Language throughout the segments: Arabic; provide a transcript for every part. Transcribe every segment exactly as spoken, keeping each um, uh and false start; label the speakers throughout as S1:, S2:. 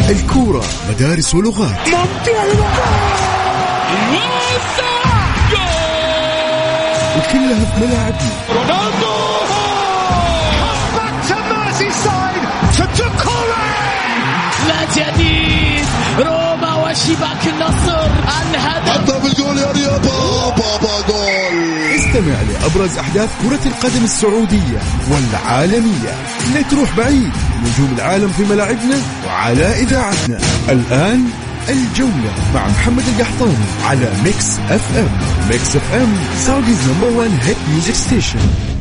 S1: الكورة مدارس ولغات. وكلها في ملاعبنا. رونالدو
S2: لا جديد روما وشباك النصر الهدف
S1: حطها بالجول يا رياض بابا جول. استمع لأبرز أحداث كرة القدم السعودية والعالمية. لا تروح بعيد، نجوم العالم في ملاعبنا وعلى إذاعتنا. الآن الجولة مع محمد القحطاني على ميكس اف ام. ميكس اف ام سعوديز نمبر وان هيت ميوزك ستيشن.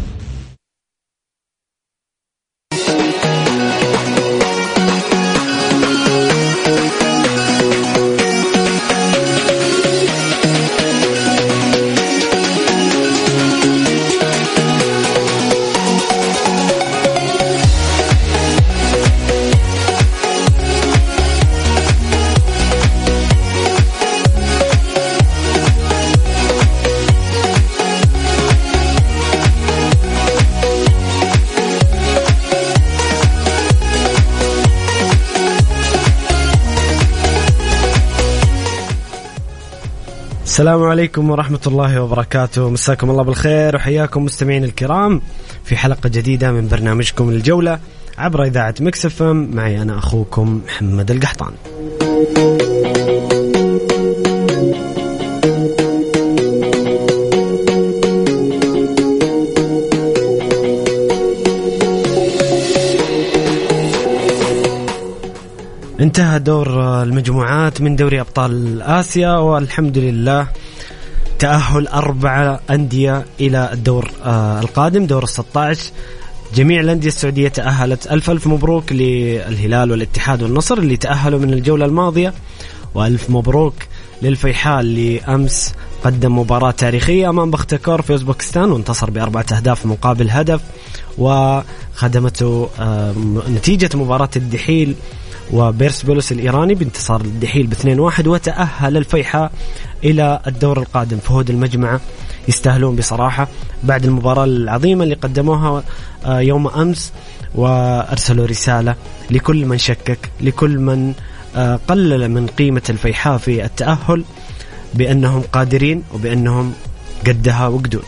S3: السلام عليكم ورحمة الله وبركاته. مساكم الله بالخير وحياكم مستمعين الكرام في حلقة جديدة من برنامجكم الجولة عبر إذاعة ميكس اف ام. معي أنا أخوكم محمد القحطان. انتهى دور المجموعات من دوري أبطال آسيا، والحمد لله تأهل أربعة أندية إلى الدور القادم دور الستة عشر. جميع الأندية السعودية تأهلت. ألف ألف مبروك للهلال والاتحاد والنصر اللي تأهلوا من الجولة الماضية، وألف مبروك للفيحاء اللي أمس قدم مباراة تاريخية أمام بختكور في أوزبكستان وانتصر بأربعة أهداف مقابل هدف، وخدمته نتيجة مباراة الدحيل وبيرسبولس الإيراني بانتصار الدحيل باثنين واحد، وتأهل الفيحاء إلى الدور القادم. فهود المجمعة يستاهلون بصراحة بعد المباراة العظيمة اللي قدموها يوم أمس، وأرسلوا رسالة لكل من شكك، لكل من قلل من قيمة الفيحاء في التأهل، بأنهم قادرين وبأنهم قدها وقدود.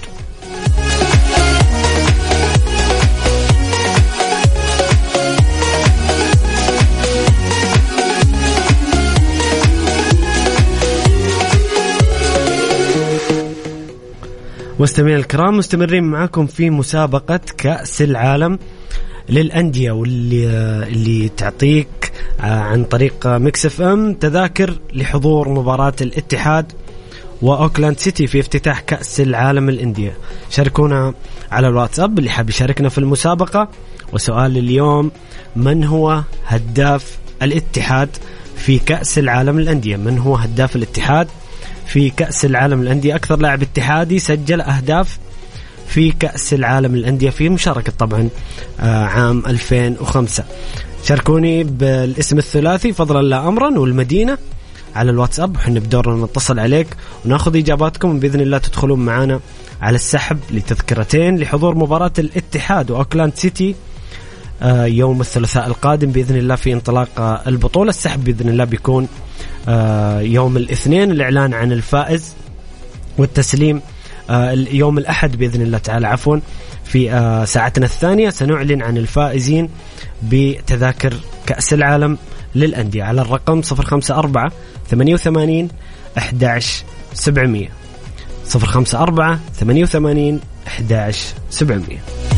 S3: مستمعين الكرام، مستمرين معكم في مسابقة كأس العالم للأندية، واللي اللي تعطيك عن طريق ميكس اف ام تذاكر لحضور مباراة الاتحاد وأوكلاند سيتي في افتتاح كأس العالم للأندية. شاركونا على الواتساب اللي حاب يشاركنا في المسابقة. وسؤال اليوم: من هو هداف الاتحاد في كأس العالم للأندية؟ من هو هداف الاتحاد في كأس العالم للأندية؟ أكثر لاعب اتحادي سجل أهداف في كأس العالم للأندية في مشاركة طبعا عام ألفين وخمسة. شاركوني بالاسم الثلاثي فضلا لا أمرا والمدينة على الواتساب، وحن بدورنا نتصل عليك وناخذ إجاباتكم. بإذن الله تدخلون معنا على السحب لتذكرتين لحضور مباراة الاتحاد وأوكلاند سيتي يوم الثلاثاء القادم بإذن الله في انطلاق البطولة. السحب بإذن الله بيكون يوم الاثنين، الإعلان عن الفائز والتسليم يوم الأحد بإذن الله تعالى. عفوا في ساعتنا الثانية سنعلن عن الفائزين بتذاكر كأس العالم للأندية على الرقم صفر خمسة أربعة ثمانية وثمانين أحد عشر سبعمية صفر خمسة أربعة ثمانية وثمانين أحد عشر سبعمية.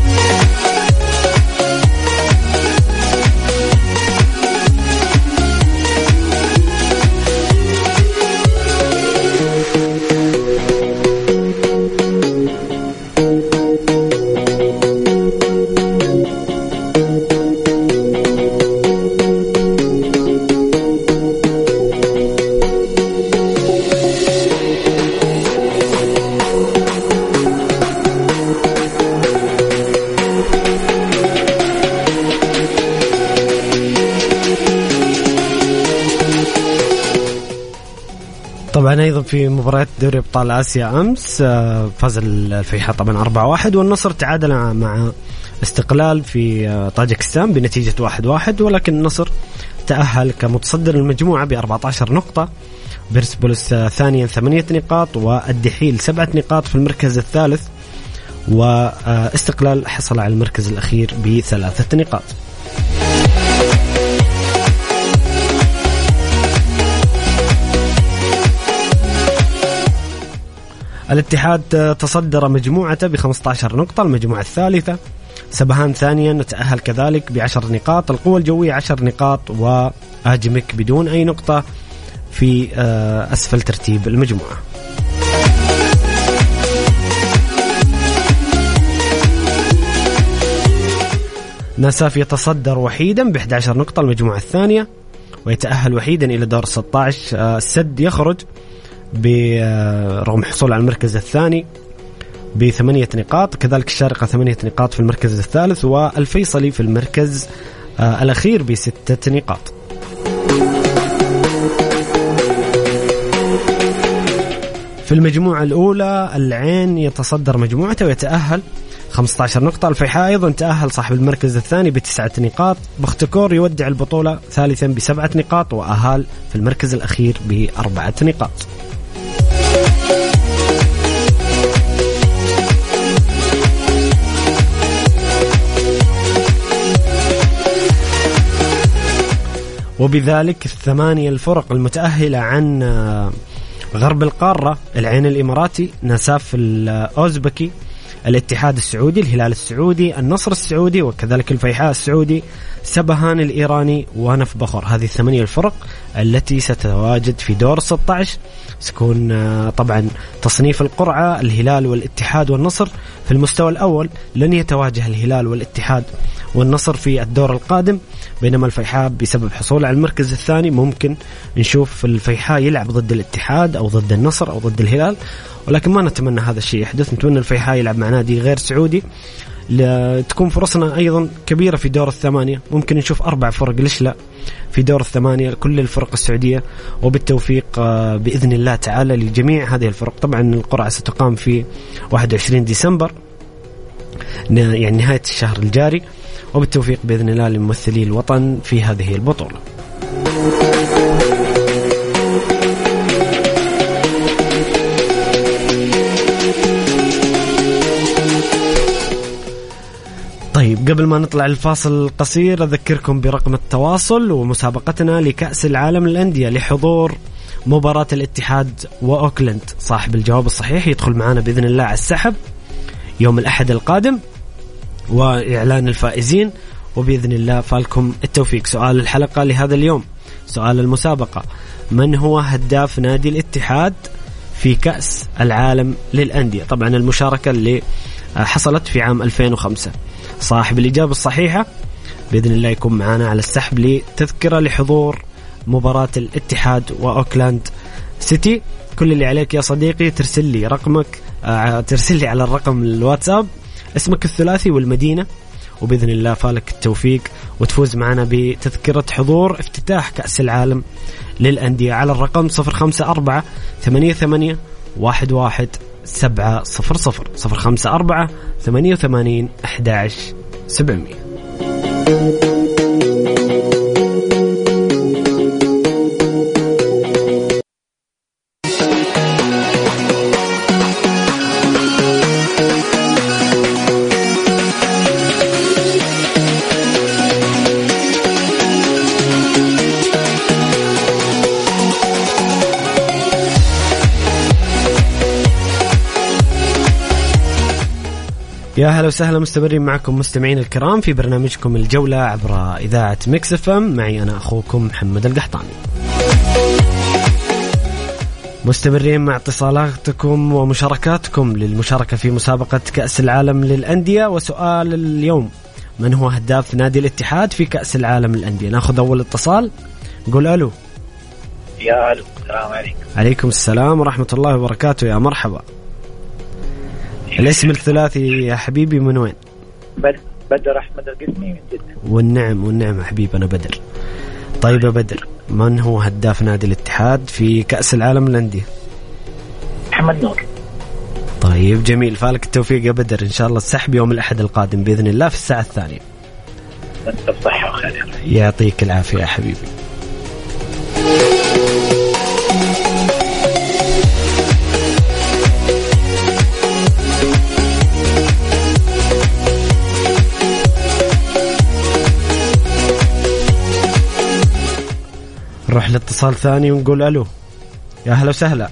S3: طبعا أيضا في مباراة دوري أبطال آسيا أمس فاز الفيحاء طبعا أربعة واحد، والنصر تعادل مع استقلال في طاجكستان بنتيجة واحد واحد، ولكن النصر تأهل كمتصدر المجموعة بأربعة عشر نقطة، بيرسبولس ثانيا ثمانية نقاط، والدحيل سبعة نقاط في المركز الثالث، واستقلال حصل على المركز الأخير بثلاثة نقاط. الاتحاد تصدر مجموعته بخمسة عشر نقطة، المجموعة الثالثة. سبهان ثانيا نتأهل كذلك بعشر نقاط، القوة الجوية عشر نقاط، وآجمك بدون أي نقطة في أسفل ترتيب المجموعة. ناساف يتصدر وحيدا ب إحدى عشرة نقطة، المجموعة الثانية، ويتأهل وحيدا إلى دور ستة عشر. السد يخرج برغم حصول على المركز الثاني بثمانية نقاط، كذلك الشارقة ثمانية نقاط في المركز الثالث، والفيصلي في المركز الأخير بستة نقاط. في المجموعة الأولى العين يتصدر مجموعته ويتأهل خمسة عشر نقطة، الفيحاء أيضا تأهل صاحب المركز الثاني بتسعة نقاط، بختكور يودع البطولة ثالثا بسبعة نقاط، وأهال في المركز الأخير بأربعة نقاط. وبذلك الثمانية الفرق المتأهلة عن غرب القارة: العين الإماراتي، ناساف الأوزبكي، الاتحاد السعودي، الهلال السعودي، النصر السعودي، وكذلك الفيحاء السعودي، سبهان الإيراني، ونف بخور. هذه الثمانية الفرق التي ستتواجد في دور ستة عشر. سيكون طبعا تصنيف القرعة: الهلال والاتحاد والنصر في المستوى الأول، لن يتواجه الهلال والاتحاد والنصر في الدور القادم، بينما الفيحاء بسبب حصول على المركز الثاني ممكن نشوف الفيحاء يلعب ضد الاتحاد أو ضد النصر أو ضد الهلال، ولكن ما نتمنى هذا الشيء يحدث. نتمنى الفيحاء يلعب مع نادي غير سعودي، تكون فرصنا أيضا كبيرة في دور الثمانية. ممكن نشوف أربع فرق، ليش لا، في دور الثمانية كل الفرق السعودية، وبالتوفيق بإذن الله تعالى لجميع هذه الفرق. طبعا القرعة ستقام في واحد وعشرين ديسمبر، يعني نهاية الشهر الجاري، وبالتوفيق بإذن الله لممثلي الوطن في هذه البطولة. طيب، قبل ما نطلع الفاصل القصير أذكركم برقم التواصل ومسابقتنا لكأس العالم للأندية لحضور مباراة الاتحاد وأوكلاند. صاحب الجواب الصحيح يدخل معنا بإذن الله على السحب يوم الأحد القادم وإعلان الفائزين، وبإذن الله فالكم التوفيق. سؤال الحلقة لهذا اليوم، سؤال المسابقة: من هو هداف نادي الاتحاد في كأس العالم للأندية؟ طبعا المشاركة اللي حصلت في عام ألفين وخمسة. صاحب الإجابة الصحيحة بإذن الله يكون معنا على السحب لتذكرة لحضور مباراة الاتحاد وأوكلاند سيتي. كل اللي عليك يا صديقي ترسل لي رقمك، آه ترسل لي على الرقم الواتساب اسمك الثلاثي والمدينة، وبإذن الله فالك التوفيق وتفوز معنا بتذكرة حضور افتتاح كأس العالم للأندية على الرقم صفر خمسة أربعة ثمانية ثمانية واحد واحد سبعة صفر صفر صفر خمسة أربعة ثمانية ثمانين أحد عشر سبعمية. يا هلا وسهلا، مستمرين معكم مستمعين الكرام في برنامجكم الجولة عبر إذاعة ميكس اف ام، معي أنا أخوكم محمد القحطاني. مستمرين مع اتصالاتكم ومشاركاتكم للمشاركة في مسابقة كأس العالم للأندية. وسؤال اليوم: من هو هداف نادي الاتحاد في كأس العالم للأندية؟ ناخذ أول اتصال. قول ألو.
S4: يا ألو، السلام عليكم.
S3: عليكم السلام ورحمة الله وبركاته، يا مرحبا. الاسم الثلاثي يا حبيبي من وين؟
S4: بدر أحمد القسمي من جدة.
S3: والنعم والنعم حبيبي، أنا بدر. طيب يا بدر، من هو هداف نادي الاتحاد في كأس العالم للأندية؟
S4: محمد نور.
S3: طيب جميل، فالك التوفيق يا بدر، إن شاء الله السحب يوم الأحد القادم بإذن الله في الساعة الثانية.
S4: أنت بصحة وخير.
S3: يعطيك العافية يا حبيبي. نروح لاتصال ثاني ونقول ألو. يا هلا وسهلا.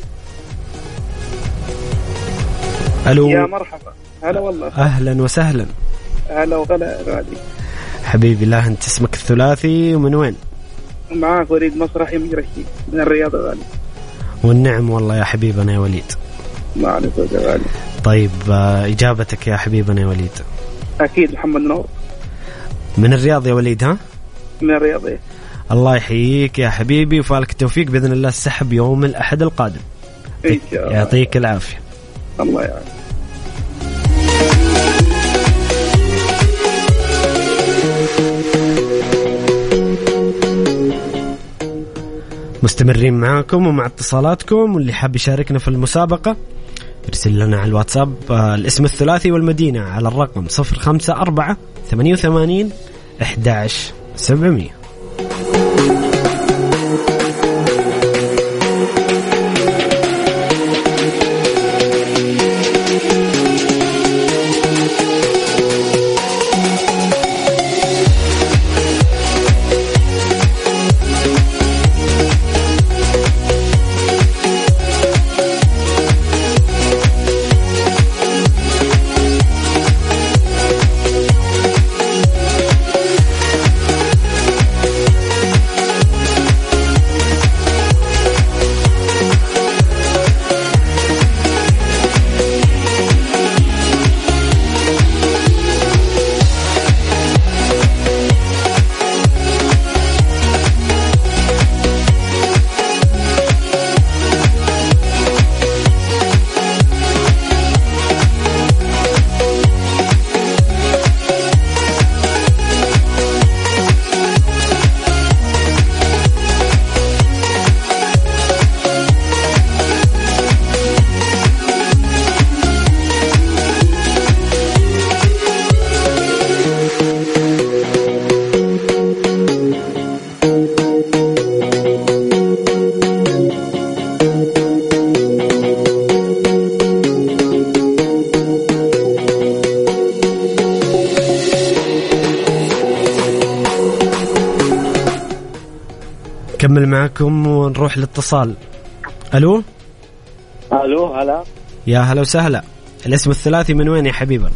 S3: ألو
S5: يا مرحبا. هلا والله.
S3: أهلا وسهلا.
S5: هلا وغلا غالي
S3: حبيبي. لا أنت اسمك الثلاثي ومن وين؟
S5: معاك وليد مسرحي مجرشي من الرياض غالي.
S3: والنعم والله يا حبيبنا يا وليد.
S5: ما عليك يا غالي.
S3: طيب إجابتك يا حبيبنا يا وليد؟
S5: أكيد محمد نور.
S3: من الرياض يا وليد؟ ها
S5: من الرياض. إيه.
S3: الله يحييك يا حبيبي وفالك التوفيق بإذن الله. السحب يوم الأحد القادم
S5: إن شاء الله.
S3: يعطيك العافية.
S5: الله يعافيك.
S3: مستمرين معاكم ومع اتصالاتكم، واللي حاب يشاركنا في المسابقة ارسل لنا على الواتساب الاسم الثلاثي والمدينة على الرقم صفر خمسة أربعة ثمانية وثمانين أحد عشر سبعمية. نكمل معكم ونروح للاتصال. ألو.
S6: ألو. هلا.
S3: يا هلا وسهلا. الاسم الثلاثي من وين يا حبيبنا؟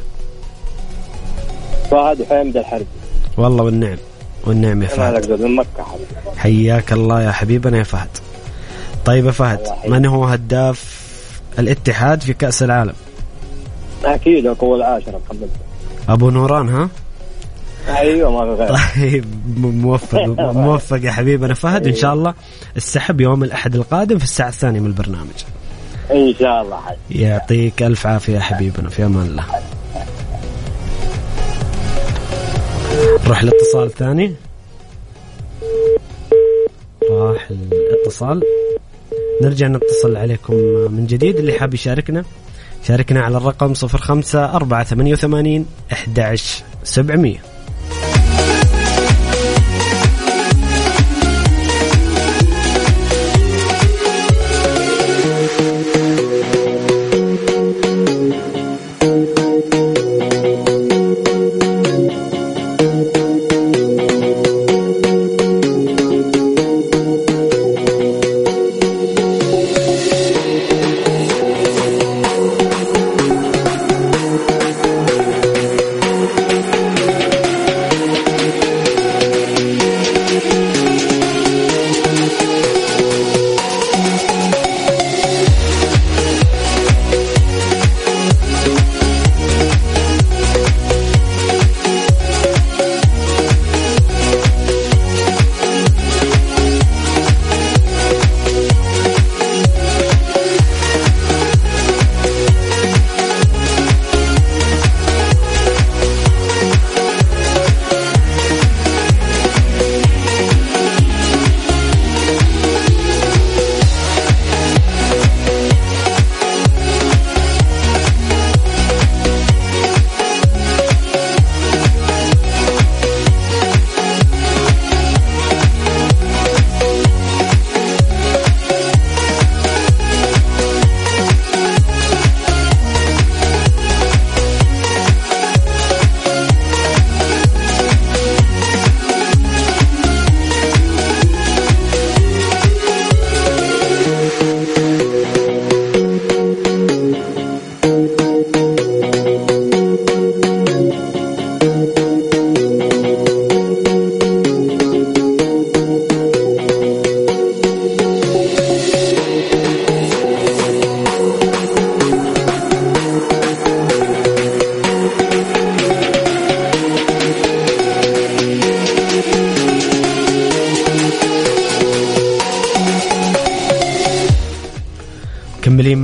S6: فهد حامد الحربي.
S3: والله والنعم والنعم يا فهد.
S6: من مكة حبيبي.
S3: حياك الله يا حبيبنا يا فهد. طيب يا فهد، من هو هداف الاتحاد في كأس العالم؟
S6: أكيد القوة العاشرة محمد
S3: أبو نوران. ها
S6: ايوه ما غير.
S3: طيب موفق موفق يا حبيبنا فهد. ان شاء الله السحب يوم الاحد القادم في الساعه الثانيه من البرنامج
S6: ان شاء الله حاج.
S3: يعطيك الف عافيه يا حبيبنا، في امان الله. نروح لاتصال ثاني. راح الاتصال. نرجع نتصل عليكم من جديد. اللي حاب يشاركنا شاركنا على الرقم صفر خمسة أربعة ثمانية وثمانين أحد عشر سبعمية.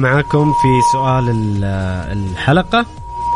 S3: معاكم في سؤال الحلقة.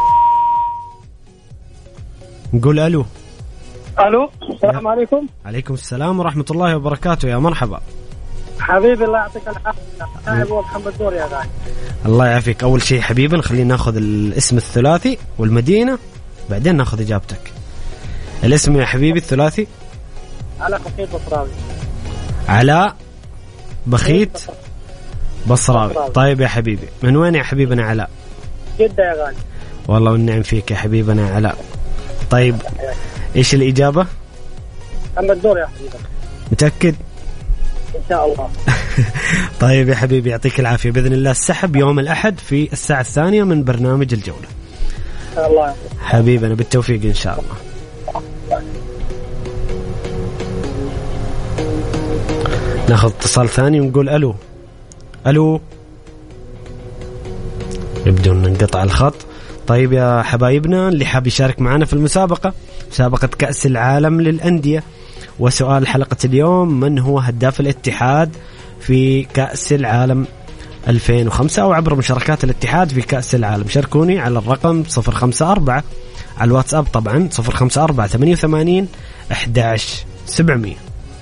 S3: نقول ألو.
S6: الو السلام عليكم.
S3: عليكم السلام ورحمة الله وبركاته. يا مرحبا
S6: حبيبي الله يعطيك العافية. أنا محمد نور يا غالي.
S3: الله يعافيك. أول شيء حبيبي خلينا ناخذ الاسم الثلاثي والمدينة بعدين ناخذ إجابتك. الاسم يا حبيبي الثلاثي.
S6: علاء بخيت بصراوي.
S3: علاء بخيت بصراوي. طيب يا حبيبي من وين يا حبيبنا علاء؟
S6: جدة يا غالي.
S3: والله والنعم فيك يا حبيبنا علاء. طيب إيش الإجابة؟
S6: محمد نور يا حبيبي.
S3: متأكد؟
S6: إن شاء الله.
S3: طيب يا حبيبي يعطيك العافية. بإذن الله السحب يوم الأحد في الساعة الثانية من برنامج الجولة.
S6: الله
S3: حبيبنا بالتوفيق إن شاء الله. ناخذ اتصال ثاني ونقول ألو. ألو. يبدو أن انقطع الخط. طيب يا حبايبنا اللي حاب يشارك معنا في المسابقة، مسابقة كأس العالم للأندية، وسؤال حلقة اليوم: من هو هداف الاتحاد في كأس العالم ألفين وخمسة أو عبر مشاركات الاتحاد في كأس العالم؟ شاركوني على الرقم صفر خمسة أربعة على الواتساب طبعا صفر خمسة أربعة ثمانية وثمانين أحد عشر سبعمية.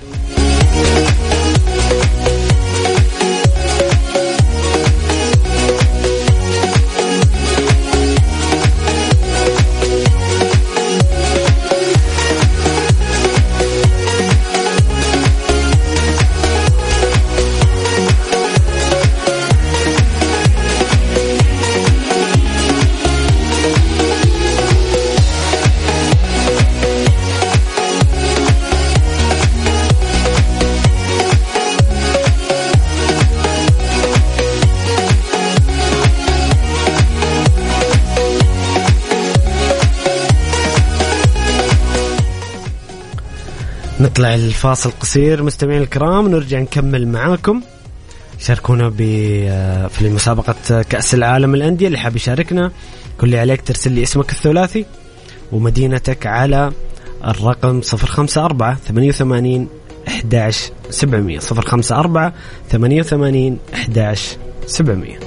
S3: نطلع الفاصل قصير مستمعين الكرام، نرجع نكمل معاكم. شاركونا في مسابقة كأس العالم الأندية. اللي حاب يشاركنا كل اللي عليك ترسل لي اسمك الثلاثي ومدينتك على الرقم صفر خمسة أربعة ثمانية وثمانين أحد عشر سبعمية صفر خمسة أربعة ثمانية وثمانين أحد عشر سبعمية.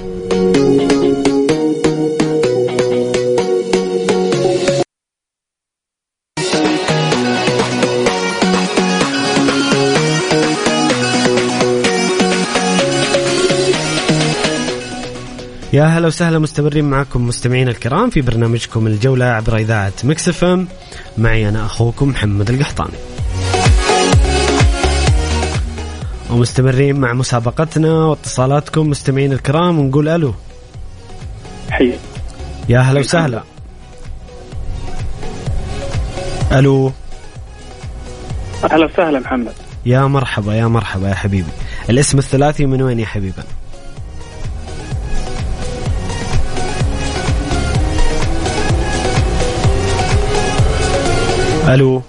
S3: يا هلا وسهلا، مستمرين معكم مستمعين الكرام في برنامجكم الجولة عبر إذاعة ميكس اف ام. معي أنا أخوكم محمد القحطاني، ومستمرين مع مسابقتنا واتصالاتكم مستمعين الكرام. ونقول ألو.
S6: حي.
S3: يا هلا وسهلا. ألو.
S5: أهلا وسهلا محمد.
S3: يا مرحبا يا مرحبا يا حبيبي. الاسم الثلاثي من وين يا حبيبنا؟ ألو.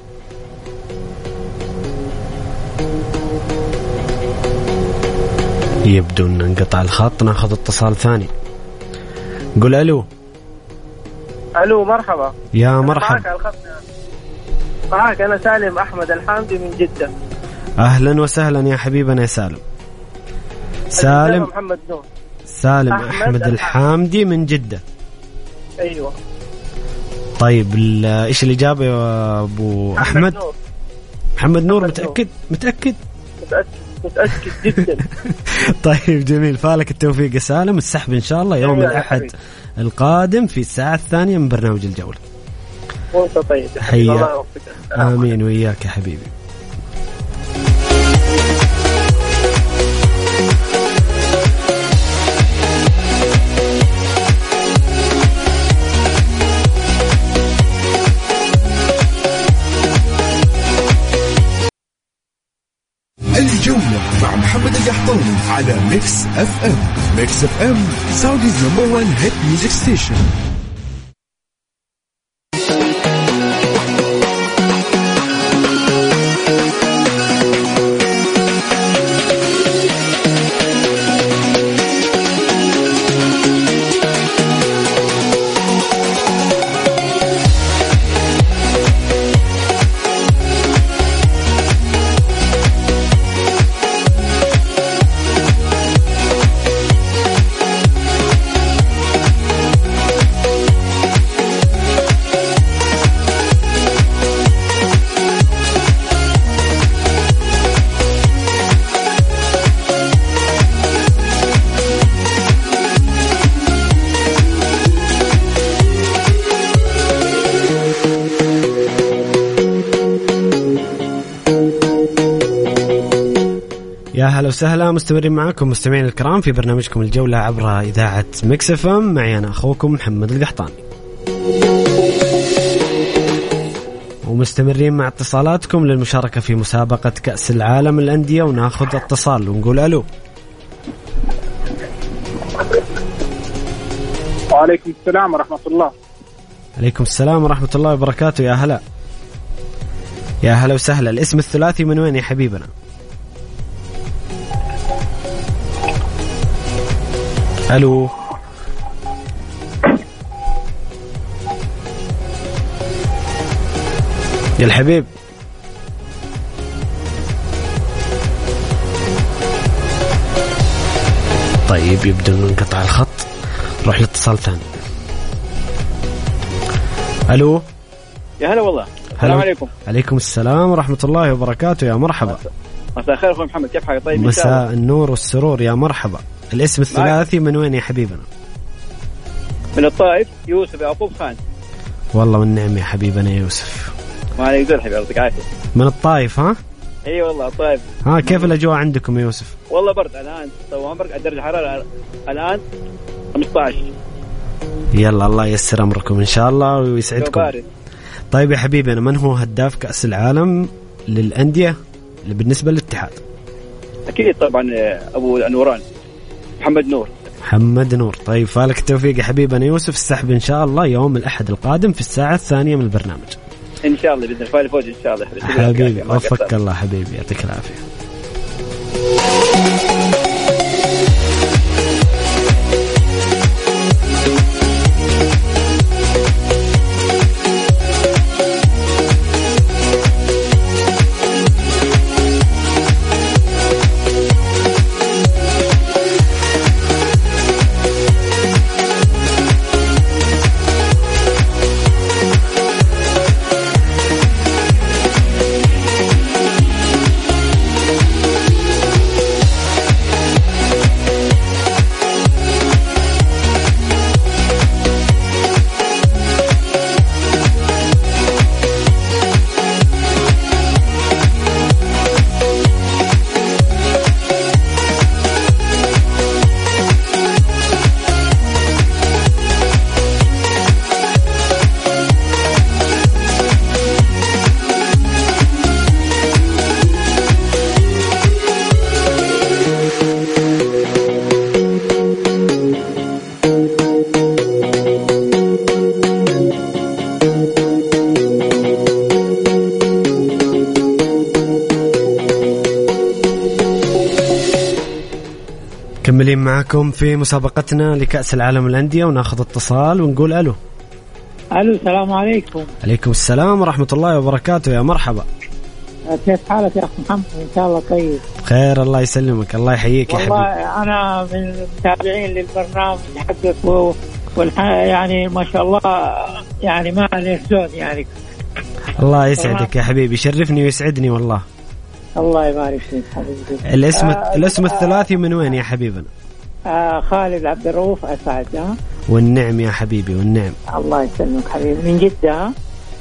S3: يبدو أن انقطع الخط، ناخذ اتصال ثاني. قل ألو.
S6: ألو مرحبا.
S3: يا مرحبا.
S6: معك, معك أنا سالم أحمد الحامدي من جدة.
S3: أهلا وسهلا يا حبيبنا يا سالم. سالم
S6: محمد نور.
S3: سالم أحمد, أحمد الحامدي من جدة.
S6: أيوة.
S3: طيب إيش الإجابة يا أبو
S6: محمد
S3: أحمد؟
S6: نور.
S3: محمد نور. متأكد؟ متأكد؟
S6: متأكد متأكد جدا.
S3: طيب جميل، فالك التوفيق يا سالم. السحب إن شاء الله يوم الأحد القادم في الساعة الثانية من برنامج الجولة.
S6: وانت طيب.
S3: حيا. آمين وإياك يا حبيبي.
S1: الجولة مع محمد القحطاني على ميكس اف ام. ميكس اف ام سعوديز نمبر وان هيت ميوزك ستيشن.
S3: يا هلا وسهلا، مستمرين معكم مستمعين الكرام في برنامجكم الجولة عبر إذاعة ميكس اف ام. معي أنا أخوكم محمد القحطاني، ومستمرين مع اتصالاتكم للمشاركة في مسابقة كأس العالم الأندية. وناخذ اتصال ونقول ألو.
S5: وعليكم السلام ورحمة الله.
S3: عليكم السلام ورحمة الله وبركاته. يا هلا يا هلا وسهلا. الاسم الثلاثي من وين يا حبيبنا؟ ألو. يا الحبيب. طيب يبدو أن انقطع الخط، نروح لاتصال ثاني. ألو.
S7: يا هلا والله. السلام عليكم.
S3: عليكم السلام ورحمة الله وبركاته. يا مرحبا.
S7: مساء الخير أخوي محمد، كيف حالك؟ طيب.
S3: مساء النور والسرور. يا مرحبا. الاسم الثلاثي من وين يا حبيبنا؟
S7: من الطائف، يوسف يعقوب خان.
S3: والله والنعم يا حبيبنا يوسف.
S7: ما عليك زول حبيبي، يعطيك العافية.
S3: من الطائف ها؟
S7: اي والله الطائف.
S3: ها كيف الأجواء عندكم يا يوسف؟
S7: والله برد الآن، تو عمرك درجة الحرارة الآن خمسة عشر.
S3: يلا الله ييسر أمركم إن شاء الله ويسعدكم.
S7: بارد.
S3: طيب يا حبيبنا، من هو هداف كأس العالم للأندية اللي بالنسبة للاتحاد؟
S7: أكيد طبعا أبو نوران، محمد نور.
S3: محمد نور. طيب فالك التوفيق يا حبيبنا يوسف. السحب إن شاء الله يوم الأحد القادم في الساعة الثانية من البرنامج
S7: إن شاء الله، بإذن الله الفوز إن شاء الله
S3: حبيبي. وفقك الله حبيبي، يعطيك العافية. مكملين معكم في مسابقتنا لكأس العالم الأندية، وناخذ اتصال ونقول ألو.
S8: ألو السلام عليكم.
S3: عليكم السلام ورحمة الله وبركاته. يا مرحبا.
S8: كيف حالك يا أخي محمد؟ إن شاء الله طيب.
S3: خير الله يسلمك، الله يحييك يا حبيبي.
S8: والله أنا من المتابعين للبرنامج حقك و... والح... يعني ما شاء الله يعني ما عليه زود يعني.
S3: الله يسعدك يا حبيبي، شرفني ويسعدني والله.
S8: الله يبارك فيك حبيبي.
S3: الاسم
S8: آه
S3: الاسم
S8: آه
S3: الثلاثي من وين يا حبيبنا؟
S8: آه خالد عبد الرؤوف أسعد. ها
S3: والنعم يا حبيبي والنعم.
S8: الله يسلمك حبيبي. من جدة.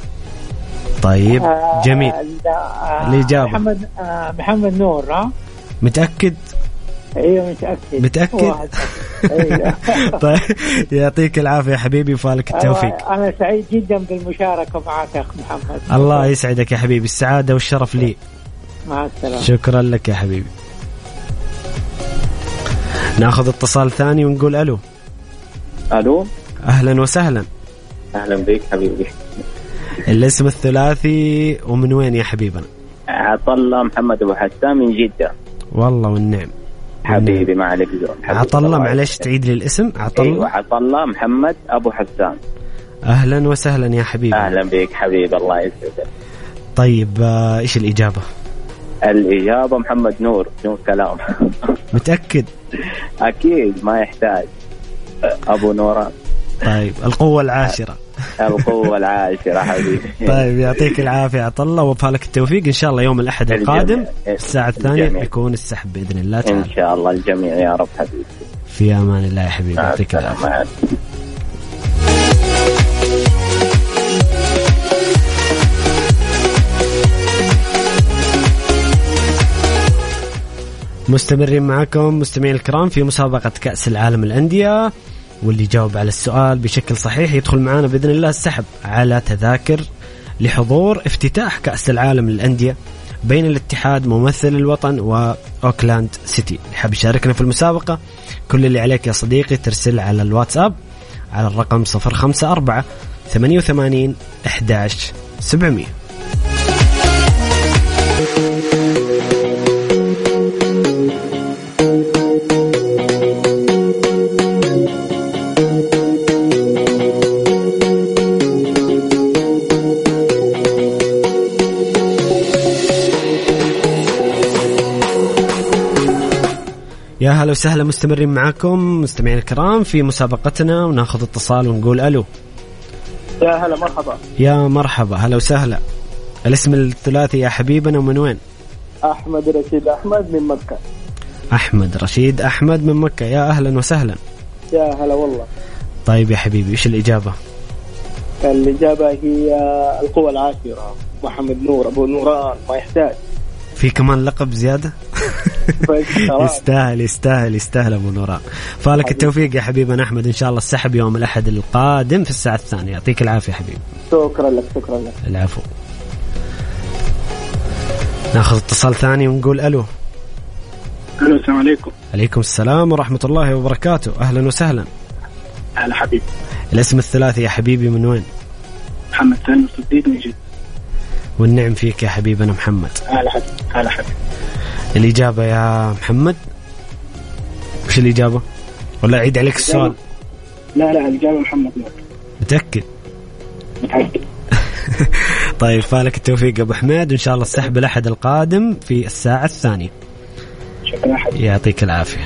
S3: طيب
S8: آه
S3: جميل.
S8: آه
S3: الإجابة
S8: محمد آه محمد نور. ها
S3: متأكد؟
S8: ايوه متأكد.
S3: متأكد؟
S8: أيوة.
S3: طيب يعطيك العافية يا حبيبي، فالك التوفيق.
S8: أنا سعيد جدا بالمشاركة معك أخ محمد.
S3: الله يسعدك يا حبيبي، السعادة والشرف لي.
S8: مع السلامة.
S3: شكرا لك يا حبيبي. ناخذ اتصال ثاني ونقول ألو.
S9: ألو.
S3: أهلا وسهلا.
S9: أهلا بك حبيبي.
S3: الاسم الثلاثي ومن وين يا حبيبنا؟
S9: عطلة محمد أبو حسان من جدة.
S3: والله والنعم
S9: حبيبي. ما عليك زور.
S3: عطلة معلش تعيد لي الاسم. عطلة.
S9: أيوة عطلة محمد أبو حسان.
S3: أهلا وسهلا يا حبيبي.
S9: أهلا بك حبيبي، الله يسعدك.
S3: طيب آه إيش الإجابة؟
S9: الإجابة محمد نور، بدون كلام.
S3: متأكد؟
S9: أكيد ما يحتاج. أبو نوران.
S3: طيب القوة العاشرة.
S9: القوة العاشرة حبيبي.
S3: طيب يعطيك العافية عطلة وبفالك التوفيق. إن شاء الله يوم الأحد القادم الساعة الثانية بيكون السحب بإذن الله تعالى.
S9: إن شاء الله الجميع يا رب حبيبي.
S3: في أمان الله يا حبيبي، يعطيك العافية. مستمرين معكم مستمعين الكرام في مسابقة كأس العالم الأندية، واللي جاوب على السؤال بشكل صحيح يدخل معنا بإذن الله السحب على تذاكر لحضور افتتاح كأس العالم للأندية بين الاتحاد ممثل الوطن وأوكلاند سيتي. حاب يشاركنا في المسابقة، كل اللي عليك يا صديقي ترسل على الواتساب على الرقم صفر خمسة أربعة ثمانية وثمانين أحد عشر سبعمية. يا هلا وسهلا، مستمرين معاكم مستمعين الكرام في مسابقتنا، وناخذ اتصال ونقول ألو.
S6: يا هلا مرحبا.
S3: يا مرحبا، هلا وسهلا. الاسم الثلاثي يا حبيبنا ومن وين؟
S6: أحمد رشيد أحمد من مكة.
S3: أحمد رشيد أحمد من مكة، يا أهلا وسهلا.
S6: يا هلا والله.
S3: طيب يا حبيبي، إيش الإجابة؟
S6: الإجابة هي القوة العاشرة، محمد نور أبو نوران، ما يحتاج.
S3: في كمان لقب زيادة؟ يستاهل يستاهل يستاهل أبو نوران. فالك التوفيق يا حبيبنا أحمد، إن شاء الله السحب يوم الأحد القادم في الساعة الثانية. يعطيك العافية حبيبي.
S6: شكرا لك شكرا لك.
S3: العفو. ناخذ اتصال ثاني ونقول ألو.
S5: ألو السلام عليكم.
S3: عليكم السلام ورحمة الله وبركاته، أهلا وسهلا.
S5: أهلا حبيبي.
S3: الاسم الثلاثي يا حبيبي من وين؟
S5: محمد ثاني الصديق من جد.
S3: والنعم فيك يا حبيبنا محمد.
S5: هلا حبيبي. هلا حبيبي.
S3: الإجابة يا محمد وش الإجابة؟ ولا أعيد عليك السؤال؟
S5: لا لا الإجابة محمد نور.
S3: متأكد؟
S5: متأكد.
S3: طيب فالك التوفيق أبو حميد، وإن شاء الله السحب الأحد القادم في الساعة الثانية.
S5: شكرا حبيبي.
S3: يعطيك العافية.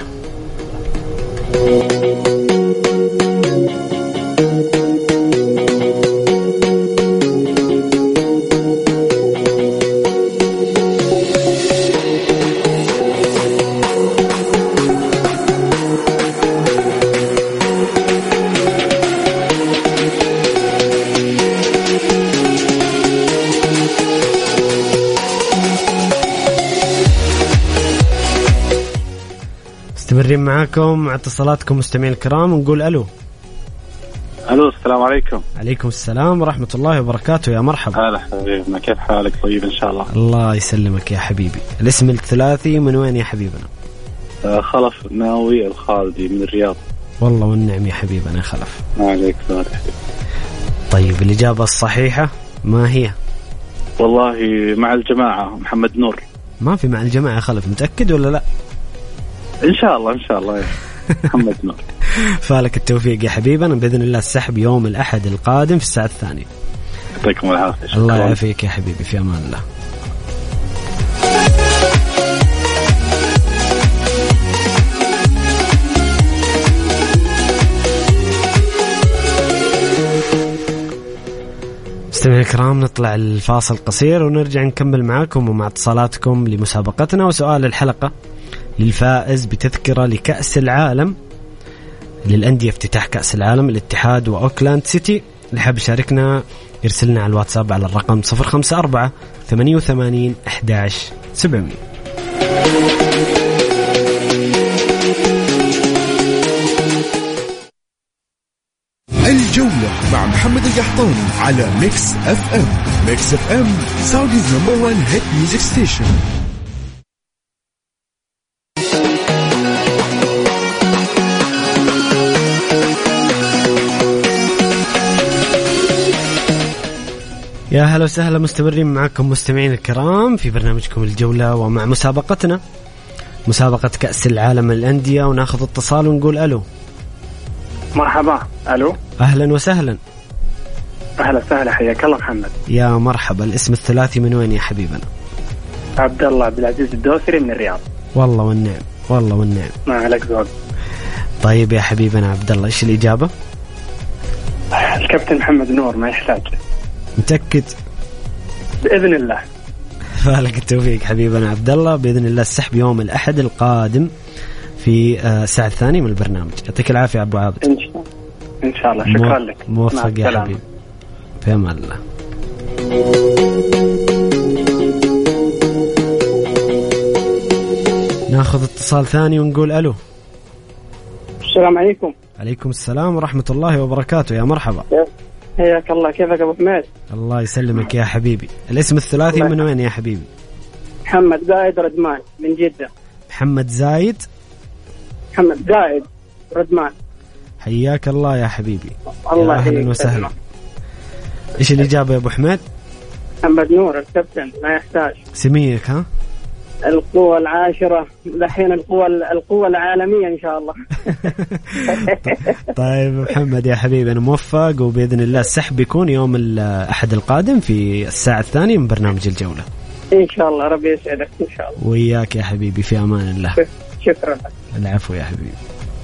S3: مستمرين معاكم مع اتصالاتكم مستمعين الكرام، ونقول ألو.
S7: ألو السلام عليكم.
S3: عليكم السلام ورحمة الله وبركاته، يا مرحبا.
S7: هلا حبيبنا، كيف حالك؟ طيب إن شاء الله.
S3: الله يسلمك يا حبيبي. الاسم الثلاثي من وين يا حبيبنا؟
S7: آه خلف ناوي الخالدي من الرياض.
S3: والله والنعم يا حبيبنا خلف.
S7: ما عليك سؤال.
S3: طيب الإجابة الصحيحة ما هي؟
S7: والله مع الجماعة محمد نور.
S3: ما في مع الجماعة خلف، متأكد ولا لا؟
S7: إن شاء الله إن شاء الله محمد نور.
S3: فالك التوفيق يا حبيبنا، بإذن الله السحب يوم الأحد القادم في الساعة الثانية.
S7: يعطيكم العافية.
S3: الله يعافيك يا حبيبي، في أمان الله. مستمعينا الكرام، نطلع الفاصل قصير ونرجع نكمل معاكم ومع اتصالاتكم لمسابقتنا وسؤال الحلقة للفائز بتذكرة لكأس العالم للأندية، افتتاح كأس العالم الاتحاد وأوكلاند سيتي. اللي حاب يشاركنا يرسلنا على الواتساب على الرقم صفر خمسة أربعة ثمانية وثمانين أحد عشر سبعمية.
S1: الجولة مع محمد القحطاني على ميكس اف ام. ميكس اف ام سعوديز نمبر وان هيت ميوزك ستيشن.
S3: يا هلا وسهلا، مستمرين معكم مستمعين الكرام في برنامجكم الجولة ومع مسابقتنا مسابقة كأس العالم للأندية، وناخذ اتصال ونقول ألو.
S5: مرحبا. ألو.
S3: أهلا وسهلا.
S5: أهلا وسهلا، حياك الله محمد.
S3: يا مرحبا. الاسم الثلاثي من وين يا حبيبنا؟
S5: عبد الله عبد العزيز الدوسري من الرياض.
S3: والله والنعم والله والنعم.
S5: ما عليك زود.
S3: طيب يا حبيبنا عبد الله، إيش الإجابة؟
S5: الكابتن محمد نور، ما يحتاج.
S3: متأكد؟
S5: بإذن الله.
S3: فالك التوفيق حبيبنا عبد الله، بإذن الله السحب يوم الأحد القادم في الساعة الثانية من البرنامج. يعطيك العافية أبو عابد.
S5: إن شاء الله إن شاء الله. شكرا لك.
S3: موفق يا حبيبي، في أمان الله. ناخذ اتصال ثاني ونقول ألو.
S6: السلام عليكم.
S3: عليكم السلام ورحمة الله وبركاته. يا مرحبا.
S6: حياك الله. كيفك أبو حميد؟
S3: الله يسلمك يا حبيبي. الاسم الثلاثي من وين يا حبيبي؟
S6: محمد زايد ردمان من جدة.
S3: محمد زايد
S6: محمد زايد ردمان.
S3: حياك الله يا حبيبي.
S6: الله
S3: أهلا وسهلا. إيش الإجابة يا أبو حميد؟
S6: محمد نور الكابتن ما يحتاج.
S3: سميك ها؟
S6: القوة العاشرة الحين القوة القوة العالمية إن شاء الله.
S3: طيب محمد يا حبيبي أنا موفق وبإذن الله السحب بيكون يوم الأحد القادم في الساعة الثانية من برنامج الجولة
S6: إن شاء الله. ربي يسعدك إن شاء الله.
S3: وياك يا حبيبي في أمان الله.
S6: شكرا لك.
S3: العفو يا حبيبي.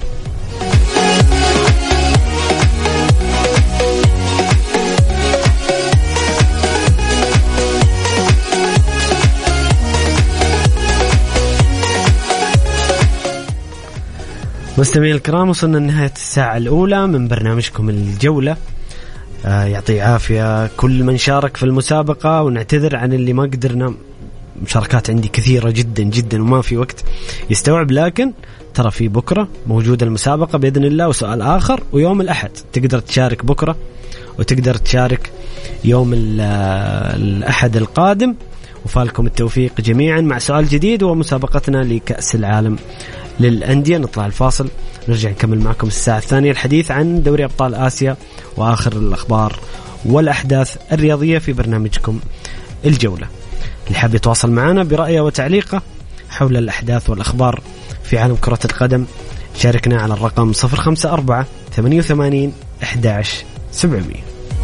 S3: مستمعين الكرام وصلنا لنهاية الساعة الأولى من برنامجكم الجولة. آه يعطي عافية كل من شارك في المسابقة ونعتذر عن اللي ما قدرنا، مشاركات عندي كثيرة جدا جدا وما في وقت يستوعب، لكن ترى في بكرة موجودة المسابقة بإذن الله وسؤال آخر، ويوم الأحد تقدر تشارك بكرة وتقدر تشارك يوم الأحد القادم. وفالكم التوفيق جميعا مع سؤال جديد ومسابقتنا لكأس العالم للأندية. نطلع الفاصل نرجع نكمل معكم الساعة الثانية الحديث عن دوري أبطال آسيا وآخر الأخبار والأحداث الرياضية في برنامجكم الجولة. اللي حاب يتواصل معنا برأيه وتعليقه حول الأحداث والأخبار في عالم كرة القدم شاركنا على الرقم صفر خمسة أربعة ثمانية ثمانين أحد عشر سبعمية.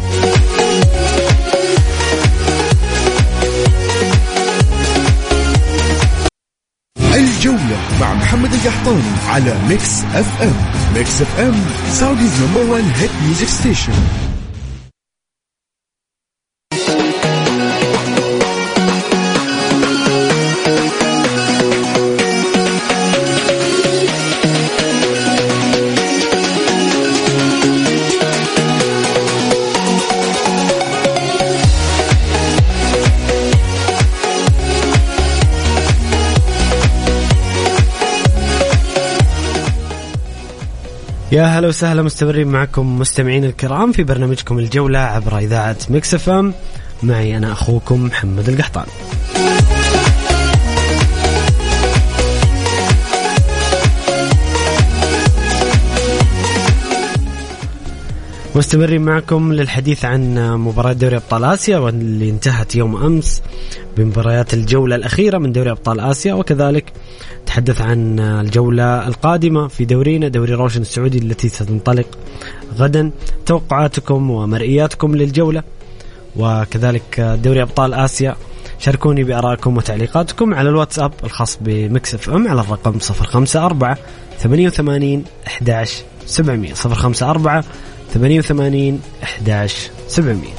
S1: الجولة مع محمد القحطاني على ميكس اف ام. ميكس اف ام سعوديز نمبر وان هيت ميوزك ستيشن.
S3: يا هلا وسهلا، مستمرين معكم مستمعين الكرام في برنامجكم الجولة عبر إذاعة ميكس اف ام. معي أنا أخوكم محمد القحطاني. مستمرين معكم للحديث عن مباراة دوري أبطال آسيا واللي انتهت يوم أمس بمباريات الجولة الأخيرة من دوري أبطال آسيا، وكذلك تحدث عن الجولة القادمة في دورينا دوري روشن السعودي التي ستنطلق غدا. توقعاتكم ومرئياتكم للجولة وكذلك دوري أبطال آسيا شاركوني بآرائكم وتعليقاتكم على الواتساب الخاص بميكس اف ام على الرقم صفر خمسة أربعة ثمانية ثمانين أحد عشر سبعمية صفر خمسة أربعة ثمانية ثمانين أحد عشر سبعمية.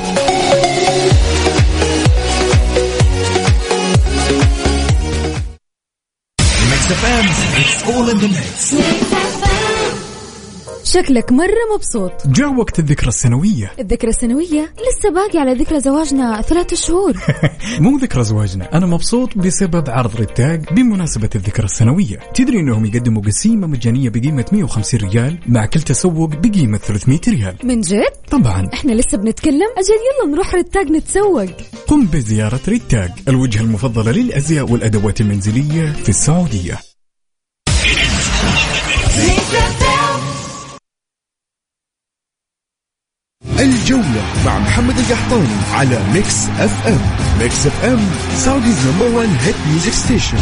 S10: شكلك مرة مبسوط.
S11: جاء وقت الذكرى السنوية.
S10: الذكرى السنوية لسه باقي على ذكرى زواجنا ثلاثة شهور.
S11: مو ذكرى زواجنا، أنا مبسوط بسبب عرض ريتاج بمناسبة الذكرى السنوية. تدري إنهم يقدموا قسيمة مجانية بقيمة مية وخمسين ريال مع كل تسوق بقيمة ثلاثمية ريال.
S10: من جد؟
S11: طبعا.
S10: إحنا لسه بنتكلم، أجل يلا نروح ريتاج نتسوق.
S11: قم بزيارة ريتاج، الوجهة المفضلة للأزياء والأدوات المنزلية في السعودية.
S1: الجولة مع محمد القحطاني على ميكس اف ام. ميكس اف ام سعوديز نمبر وان هيت ميوزك ستيشن.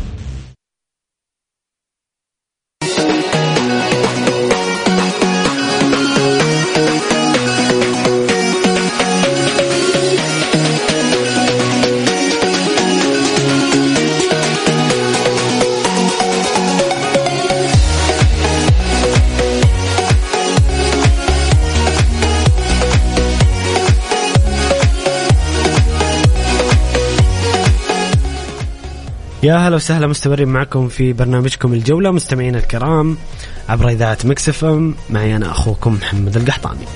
S3: يا هلا وسهلا، مستمرين معكم في برنامجكم الجولة مستمعين الكرام عبر إذاعة ميكس اف ام. معي أنا أخوكم محمد القحطاني.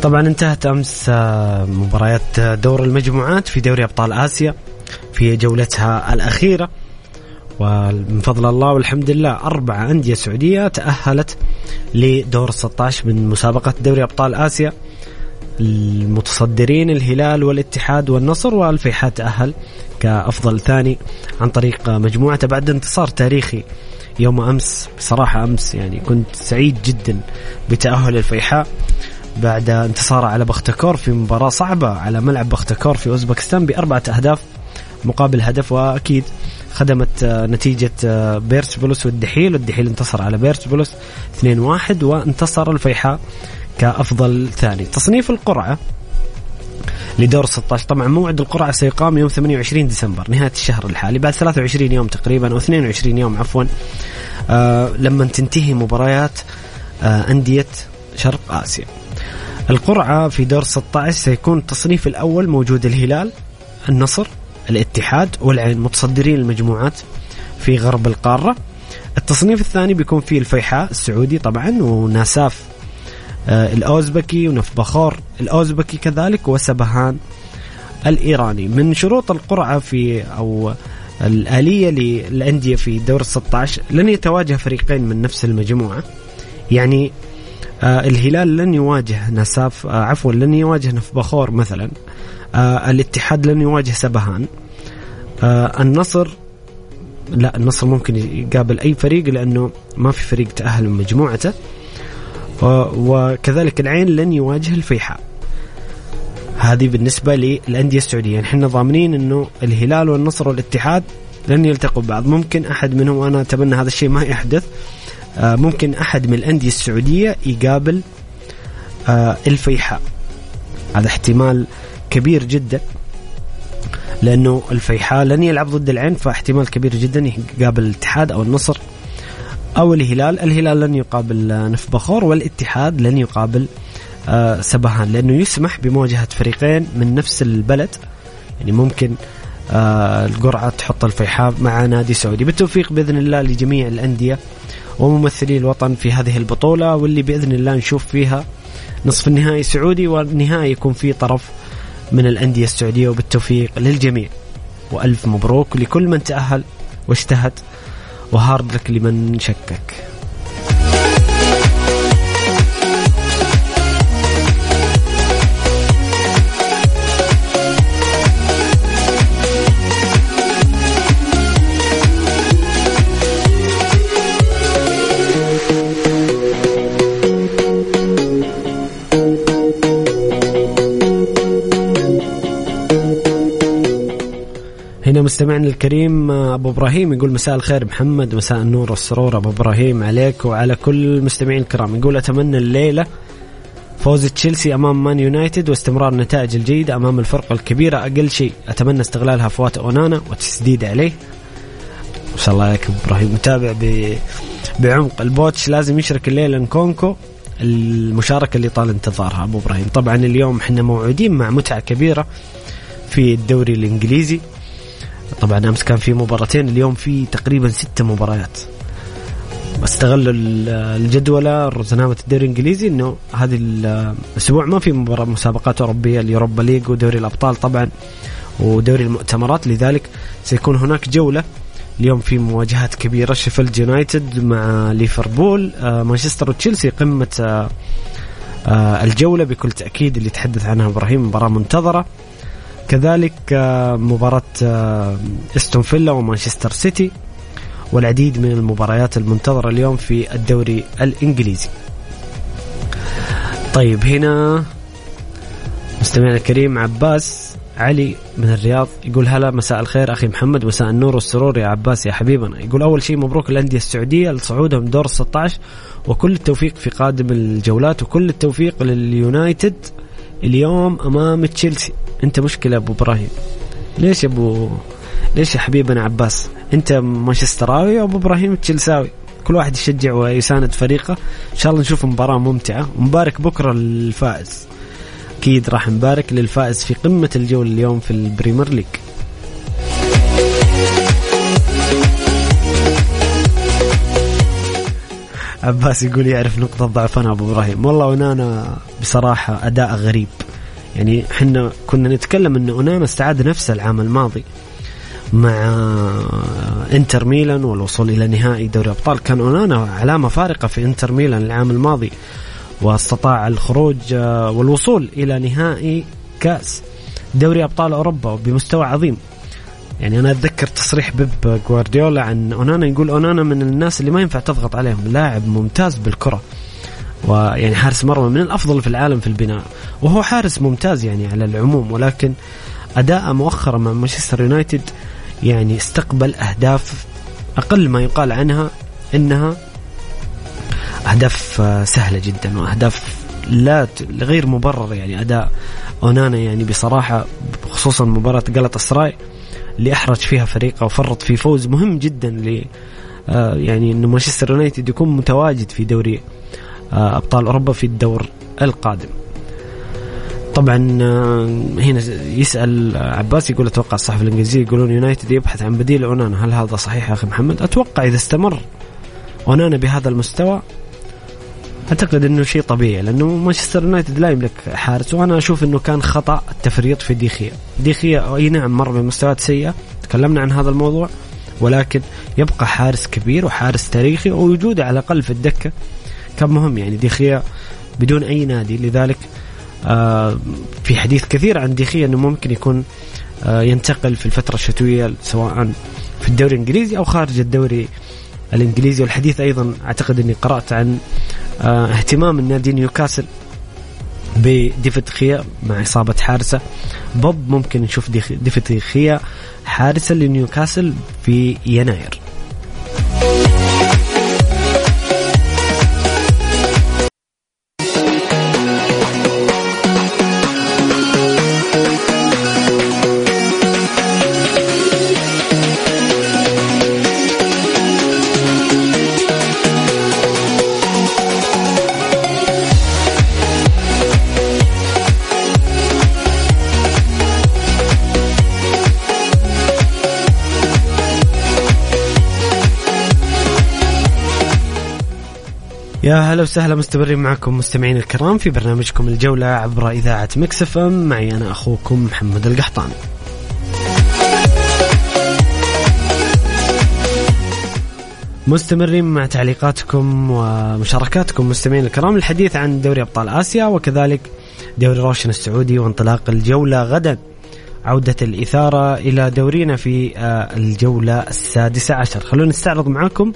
S3: طبعا انتهت أمس مباريات دور المجموعات في دوري أبطال آسيا في جولتها الأخيرة، ومن فضل الله والحمد لله أربعة أندية سعودية تأهلت لدور ستة عشر من مسابقة دوري أبطال آسيا. المتصدرين الهلال والاتحاد والنصر، والفيحاء تأهل كأفضل ثاني عن طريق مجموعته بعد انتصار تاريخي يوم أمس. بصراحة أمس يعني كنت سعيد جدا بتأهل الفيحاء بعد انتصاره على بختكور في مباراة صعبة على ملعب بختكور في أوزبكستان بأربعة أهداف مقابل هدف، وأكيد خدمت نتيجة بيرسبولس والدحيل، والدحيل انتصر على بيرسبولس اثنين واحد وانتصر الفيحاء كأفضل ثاني. تصنيف القرعة لدور ستة عشر، طبعا موعد القرعة سيقام يوم ثمانية وعشرين ديسمبر نهاية الشهر الحالي، بعد ثلاثة وعشرين يوم تقريبا أو اثنين وعشرين يوم عفوا آه لما تنتهي مباريات آه أندية شرق آسيا. القرعة في دور ستة عشر سيكون التصنيف الأول موجود الهلال، النصر، الاتحاد والعين متصدرين المجموعات في غرب القارة. التصنيف الثاني بيكون فيه الفيحاء السعودي طبعا، وناساف آه الأوزبكي، ونفبخور الأوزبكي كذلك، وسبهان الإيراني. من شروط القرعة في أو الآلية للأندية في دور ستة عشر لن يتواجه فريقين من نفس المجموعة، يعني آه الهلال لن يواجه ناساف آه عفوا لن يواجه نفبخور مثلا، آه الاتحاد لن يواجه سبهان، آه النصر لا النصر ممكن يقابل أي فريق لأنه ما في فريق تأهل من مجموعته، وكذلك العين لن يواجه الفيحاء. هذه بالنسبة للأندية السعودية. يعني احنا ضامنين أنه الهلال والنصر والاتحاد لن يلتقوا بعض، ممكن أحد منهم، وأنا أتمنى هذا الشيء ما يحدث، آه ممكن أحد من الأندية السعودية يقابل آه الفيحاء، هذا احتمال كبير جدا لأنه الفيحاء لن يلعب ضد العين، فاحتمال كبير جدا يقابل الاتحاد أو النصر أو الهلال. الهلال لن يقابل نفبخور، والاتحاد لن يقابل آه سبهان، لأنه يسمح بمواجهة فريقين من نفس البلد، يعني ممكن آه القرعة تحط الفيحاء مع نادي سعودي. بالتوفيق بإذن الله لجميع الأندية وممثلي الوطن في هذه البطولة، واللي بإذن الله نشوف فيها نصف النهائي سعودي، والنهائي يكون فيه طرف من الأندية السعودية، وبالتوفيق للجميع وألف مبروك لكل من تأهل واجتهد، وهارد لك لمن شكك. هنا مستمعنا الكريم أبو إبراهيم يقول مساء الخير محمد، مساء النور والسرور أبو إبراهيم عليك وعلى كل المستمعين الكرام. يقول أتمنى الليلة فوز تشيلسي أمام مان يونايتد واستمرار النتائج الجيدة أمام الفرقة الكبيرة، أقل شيء أتمنى استغلالها فوات أونانا وتسديد عليه. ما شاء الله عليك أبو إبراهيم، متابع بعمق. البوتش لازم يشارك الليلة نكونكو، المشاركة اللي طال انتظارها أبو إبراهيم. طبعا اليوم احنا موعودين مع متعة كبيرة في الدوري الإنجليزي، طبعا أمس كان في مباراتين، اليوم في تقريبا ستة مباريات. استغلوا الجدولة رزنامة الدوري الإنجليزي إنه هذه الأسبوع ما في مباراة مسابقات أوروبية، اليوروبا ليج ودوري الأبطال طبعا ودوري المؤتمرات، لذلك سيكون هناك جولة اليوم في مواجهات كبيرة، شيفيلد يونايتد مع ليفربول، مانشستر وتشيلسي قمة الجولة بكل تأكيد اللي تحدث عنها إبراهيم، مباراة منتظرة. كذلك مباراة استون فيلا ومانشستر سيتي، والعديد من المباريات المنتظرة اليوم في الدوري الإنجليزي. طيب هنا مستمعنا الكريم عباس علي من الرياض يقول هلا مساء الخير أخي محمد، مساء النور والسرور يا عباس يا حبيبنا. يقول أول شيء مبروك الأندية السعودية لصعودهم دور ستة عشر، وكل التوفيق في قادم الجولات، وكل التوفيق لليونايتد اليوم أمام تشيلسي. أنت مشكلة أبو إبراهيم، ليش يا أبو ليش يا حبيبنا عباس؟ أنت مانشستراوي وأبو إبراهيم تشيلساوي، كل واحد يشجع ويساند فريقه. إن شاء الله نشوف مباراة ممتعة، ومبارك بكرة للفائز، أكيد راح نبارك للفائز في قمة الجولة اليوم في البريمير ليج. عباس يقول يعرف نقطة ضعفنا أبو إبراهيم. والله أونانا بصراحة أداء غريب، يعني حنا كنا نتكلم أن أونانا استعاد نفسه العام الماضي مع انتر ميلان والوصول إلى نهائي دوري أبطال. كان أونانا علامة فارقة في انتر ميلان العام الماضي، واستطاع الخروج والوصول إلى نهائي كأس دوري أبطال أوروبا بمستوى عظيم. يعني أنا أتذكر تصريح بيب غوارديولا عن أونانا، يقول أونانا من الناس اللي ما ينفع تضغط عليهم، لاعب ممتاز بالكرة، ويعني حارس مرمى من الأفضل في العالم في البناء، وهو حارس ممتاز يعني على العموم. ولكن أداء مؤخرا مع مانشستر يونايتد يعني استقبل أهداف أقل ما يقال عنها إنها أهداف سهلة جدا وأهداف لا غير مبرر. يعني أداء أونانا يعني بصراحة، خصوصا مباراة غالاتاسراي اللي أحرج فيها فريقه وفرط في فوز مهم جدا ل يعني إنه مانشستر يونايتد يكون متواجد في دوري أبطال أوروبا في الدور القادم. طبعا هنا يسأل عباس، يقول أتوقع الصحف الإنجليزية يقولون يونايتد يبحث عن بديل أونانا، هل هذا صحيح يا أخي محمد؟ أتوقع إذا استمر أونانا بهذا المستوى أعتقد أنه شيء طبيعي، لأنه مانشستر يونايتد لا يملك حارس. وأنا أشوف أنه كان خطأ التفريط في ديخيا. ديخيا أي نعم مر بمستويات سيئة، تكلمنا عن هذا الموضوع، ولكن يبقى حارس كبير وحارس تاريخي، ووجوده على الأقل في الدكة كان مهم. يعني ديخيا بدون أي نادي، لذلك آه في حديث كثير عن ديخيا أنه ممكن يكون آه ينتقل في الفترة الشتوية سواء في الدوري الإنجليزي أو خارج الدوري الإنجليزي. والحديث أيضا أعتقد أني قرأت عن اه اهتمام النادي نيوكاسل بديفيد خيا مع إصابة حارسة بوب. ممكن نشوف ديفيد خيا حارسة لنيوكاسل في يناير. يا هلا وسهلا، مستمرين معكم مستمعين الكرام في برنامجكم الجولة عبر إذاعة ميكس اف ام. معي أنا أخوكم محمد القحطاني. مستمرين مع تعليقاتكم ومشاركاتكم مستمعين الكرام، الحديث عن دوري أبطال آسيا وكذلك دوري روشن السعودي وانطلاق الجولة غدا. عودة الإثارة إلى دورينا في الجولة السادسة عشر. خلونا نستعرض معكم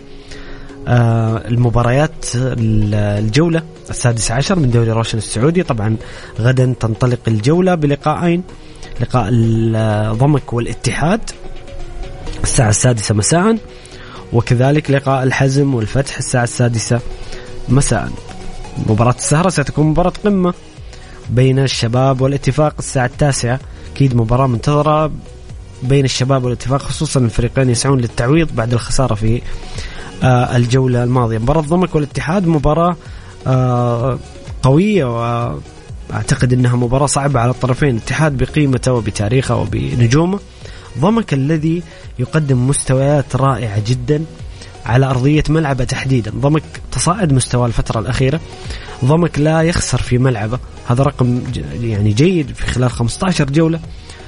S3: المباريات الجولة السادسة عشر من دوري روشن السعودي. طبعا غدا تنطلق الجولة بلقاءين، لقاء الضمك والاتحاد الساعة السادسة مساء، وكذلك لقاء الحزم والفتح الساعة السادسة مساء. مباراة السهرة ستكون مباراة قمة بين الشباب والاتفاق الساعة التاسعة، أكيد مباراة منتظرة بين الشباب والاتفاق، خصوصا الفريقين يسعون للتعويض بعد الخسارة في آه الجولة الماضية. مباراة الضمك والاتحاد مباراة آه قوية، وأعتقد أنها مباراة صعبة على الطرفين. الاتحاد بقيمته وبتاريخه وبنجومه، ضمك الذي يقدم مستويات رائعة جدا على أرضية ملعبه تحديدا. ضمك تصاعد مستوى الفترة الأخيرة، ضمك لا يخسر في ملعبه، هذا رقم يعني جيد في خلال خمسة عشر جولة.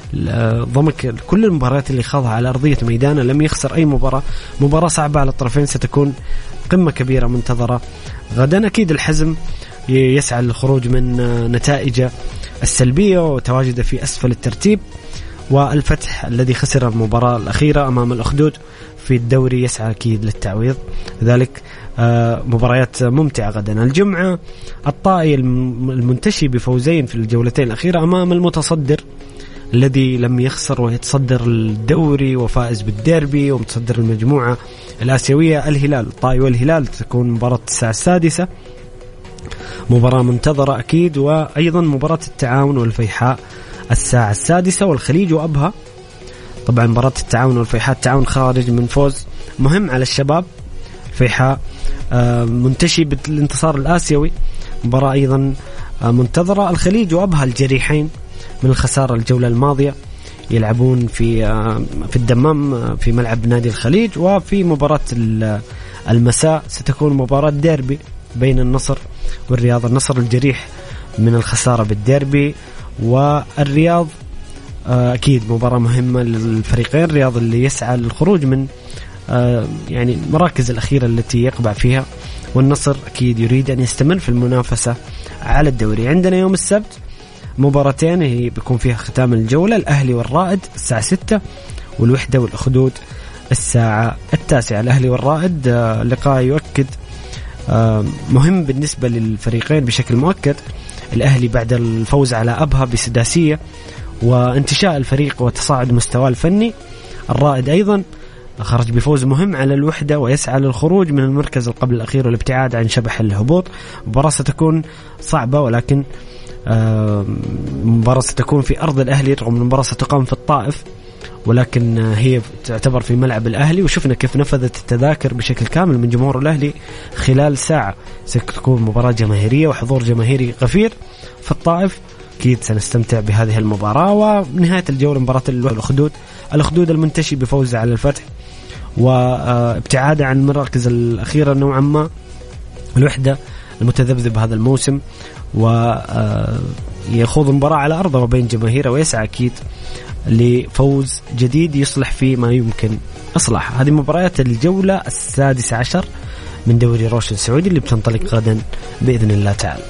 S3: ضمك كل المباريات اللي خاضها على أرضية ميدانه لم يخسر أي مباراة. مباراة صعبة على الطرفين، ستكون قمة كبيرة منتظرة غدا. أكيد الحزم يسعى للخروج من نتائج السلبية وتواجده في أسفل الترتيب، والفتح الذي خسر المباراة الأخيرة أمام الأخدود في الدوري يسعى أكيد للتعويض. لذلك مباريات ممتعة غدا. الجمعة الطائي المنتشي بفوزين في الجولتين الأخيرة أمام المتصدر الذي لم يخسر ويتصدر الدوري وفائز بالديربي ومتصدر المجموعة الآسيوية الهلال. الطائي والهلال تكون مباراة الساعة السادسة، مباراة منتظرة أكيد. وأيضا مباراة التعاون والفيحاء الساعة السادسة، والخليج وأبها. طبعا مباراة التعاون والفيحاء، التعاون خارج من فوز مهم على الشباب، الفيحاء منتشي بالانتصار الآسيوي، مباراة أيضا منتظرة. الخليج وأبها الجريحين من الخسارة الجولة الماضية يلعبون في في الدمام في ملعب نادي الخليج. وفي مباراة المساء ستكون مباراة ديربي بين النصر والرياض. النصر الجريح من الخسارة بالديربي، والرياض أكيد مباراة مهمة للفريقين. الرياض اللي يسعى للخروج من يعني المراكز الأخيرة التي يقبع فيها، والنصر أكيد يريد أن يستمر في المنافسة على الدوري. عندنا يوم السبت مباراتين هي بيكون فيها ختام الجولة، الأهلي والرائد الساعة ستة، والوحدة والأخدود الساعة التاسعة. الأهلي والرائد لقاء يؤكد مهم بالنسبة للفريقين بشكل مؤكد. الأهلي بعد الفوز على أبها بسداسية وانتشاء الفريق وتصاعد مستواه الفني، الرائد أيضا خرج بفوز مهم على الوحدة ويسعى للخروج من المركز القبل الأخير والابتعاد عن شبح الهبوط. مباراة ستكون صعبة، ولكن مباراة ستكون في أرض الأهلي رغم أن المباراة ستقام في الطائف، ولكن هي تعتبر في ملعب الأهلي. وشفنا كيف نفذت التذاكر بشكل كامل من جمهور الأهلي خلال ساعة. ستكون مباراة جماهيرية وحضور جماهيري غفير في الطائف. أكيد سنستمتع بهذه المباراة. ونهاية الجولة مباراة الأخدود الأخدود المنتشي بفوزه على الفتح وابتعاده عن المراكز الأخيرة نوعا ما، الوحدة المتذبذب هذا الموسم، ويخوض مباراة على أرضه وبين جماهيره، ويسعى أكيد لفوز جديد يصلح فيه ما يمكن إصلاحه. هذه مباريات الجولة السادسة عشر من دوري روشن السعودي اللي بتنطلق غدا بإذن الله تعالى.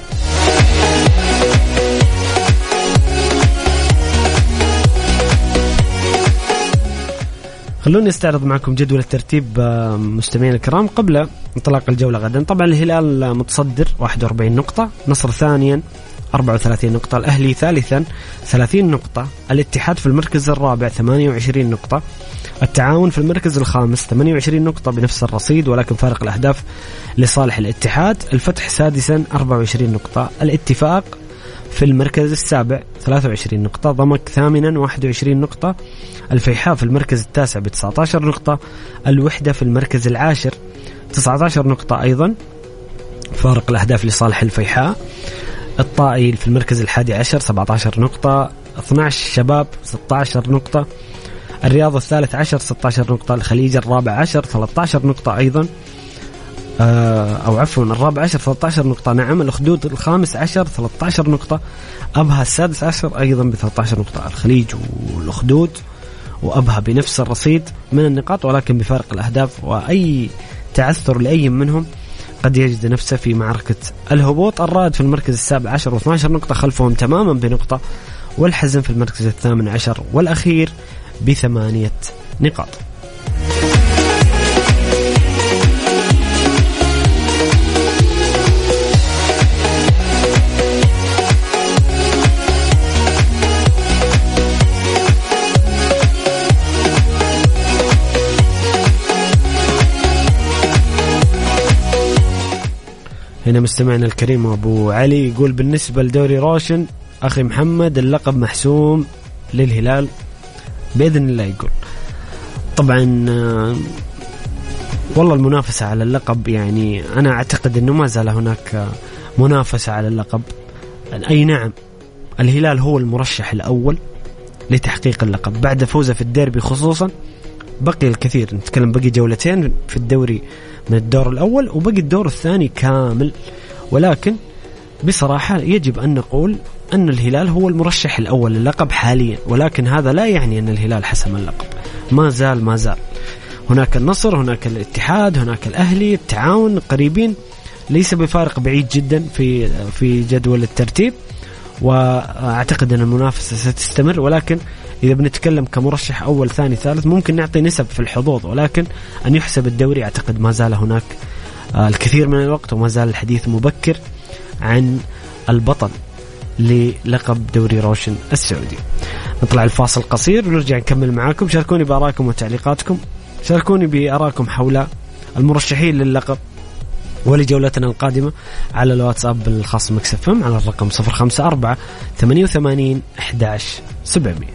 S3: خلوني استعرض معكم جدول الترتيب مستمعين الكرام قبل انطلاق الجولة غدا. طبعا الهلال متصدر واحد وأربعين نقطة، نصر ثانيا أربعة وثلاثين نقطة، الأهلي ثالثا ثلاثين نقطة، الاتحاد في المركز الرابع ثمانية وعشرين نقطة، التعاون في المركز الخامس ثمانية وعشرين نقطة بنفس الرصيد ولكن فارق الأهداف لصالح الاتحاد، الفتح سادسا أربعة وعشرين نقطة، الاتفاق في المركز السابع ثلاثة وعشرين نقطة، ضمك ثامنا واحد وعشرين نقطة، الفيحاء في المركز التاسع بتسعة عشر نقطة، الوحدة في المركز العاشر تسعة عشر نقطة أيضا فارق الأهداف لصالح الفيحاء، الطائي في المركز الحادي عشر سبعة عشر نقطة، اثنا عشر شباب ستة عشر نقطة، الرياض الثالث عشر ستة عشر نقطة، الخليج الرابع عشر ثلاثة عشر نقطة أيضا أو عفوا الرابع عشر ثلاثة عشر نقطة نعم، الأخدود الخامس عشر ثلاثة عشر نقطة، أبها السادس عشر أيضا بثلاثة عشر نقطة. الخليج والأخدود وأبها بنفس الرصيد من النقاط ولكن بفارق الأهداف، وأي تعثر لأي منهم قد يجد نفسه في معركة الهبوط. الرائد في المركز السابع عشر واثنى عشر نقطة خلفهم تماما بنقطة، والحزم في المركز الثامن عشر والأخير بثمانية نقاط. هنا مستمعنا الكريم أبو علي يقول بالنسبة لدوري روشن أخي محمد اللقب محسوم للهلال بإذن الله. يقول طبعا والله المنافسة على اللقب يعني أنا أعتقد أنه ما زال هناك منافسة على اللقب. أي نعم الهلال هو المرشح الأول لتحقيق اللقب بعد فوزه في الديربي خصوصا. بقي الكثير، نتكلم بقي جولتين في الدوري من الدور الأول وبقي الدور الثاني كامل، ولكن بصراحة يجب أن نقول أن الهلال هو المرشح الأول للقب حاليا، ولكن هذا لا يعني أن الهلال حسم اللقب. ما زال ما زال هناك النصر، هناك الاتحاد، هناك الأهلي، التعاون قريبين، ليس بفارق بعيد جدا في في جدول الترتيب، وأعتقد أن المنافسة ستستمر. ولكن إذا بنتكلم كمرشح أول ثاني ثالث ممكن نعطي نسب في الحظوظ، ولكن أن يحسب الدوري أعتقد ما زال هناك الكثير من الوقت، وما زال الحديث مبكر عن البطل للقب دوري روشن السعودي. نطلع الفاصل قصير ونرجع نكمل معاكم. شاركوني بآرائكم وتعليقاتكم، شاركوني بآرائكم حول المرشحين للقب ولجولتنا القادمة على الواتساب الخاص مكس اف ام على الرقم صفر خمسة أربعة ثمانية وثمانين أحد عشر سبعمية.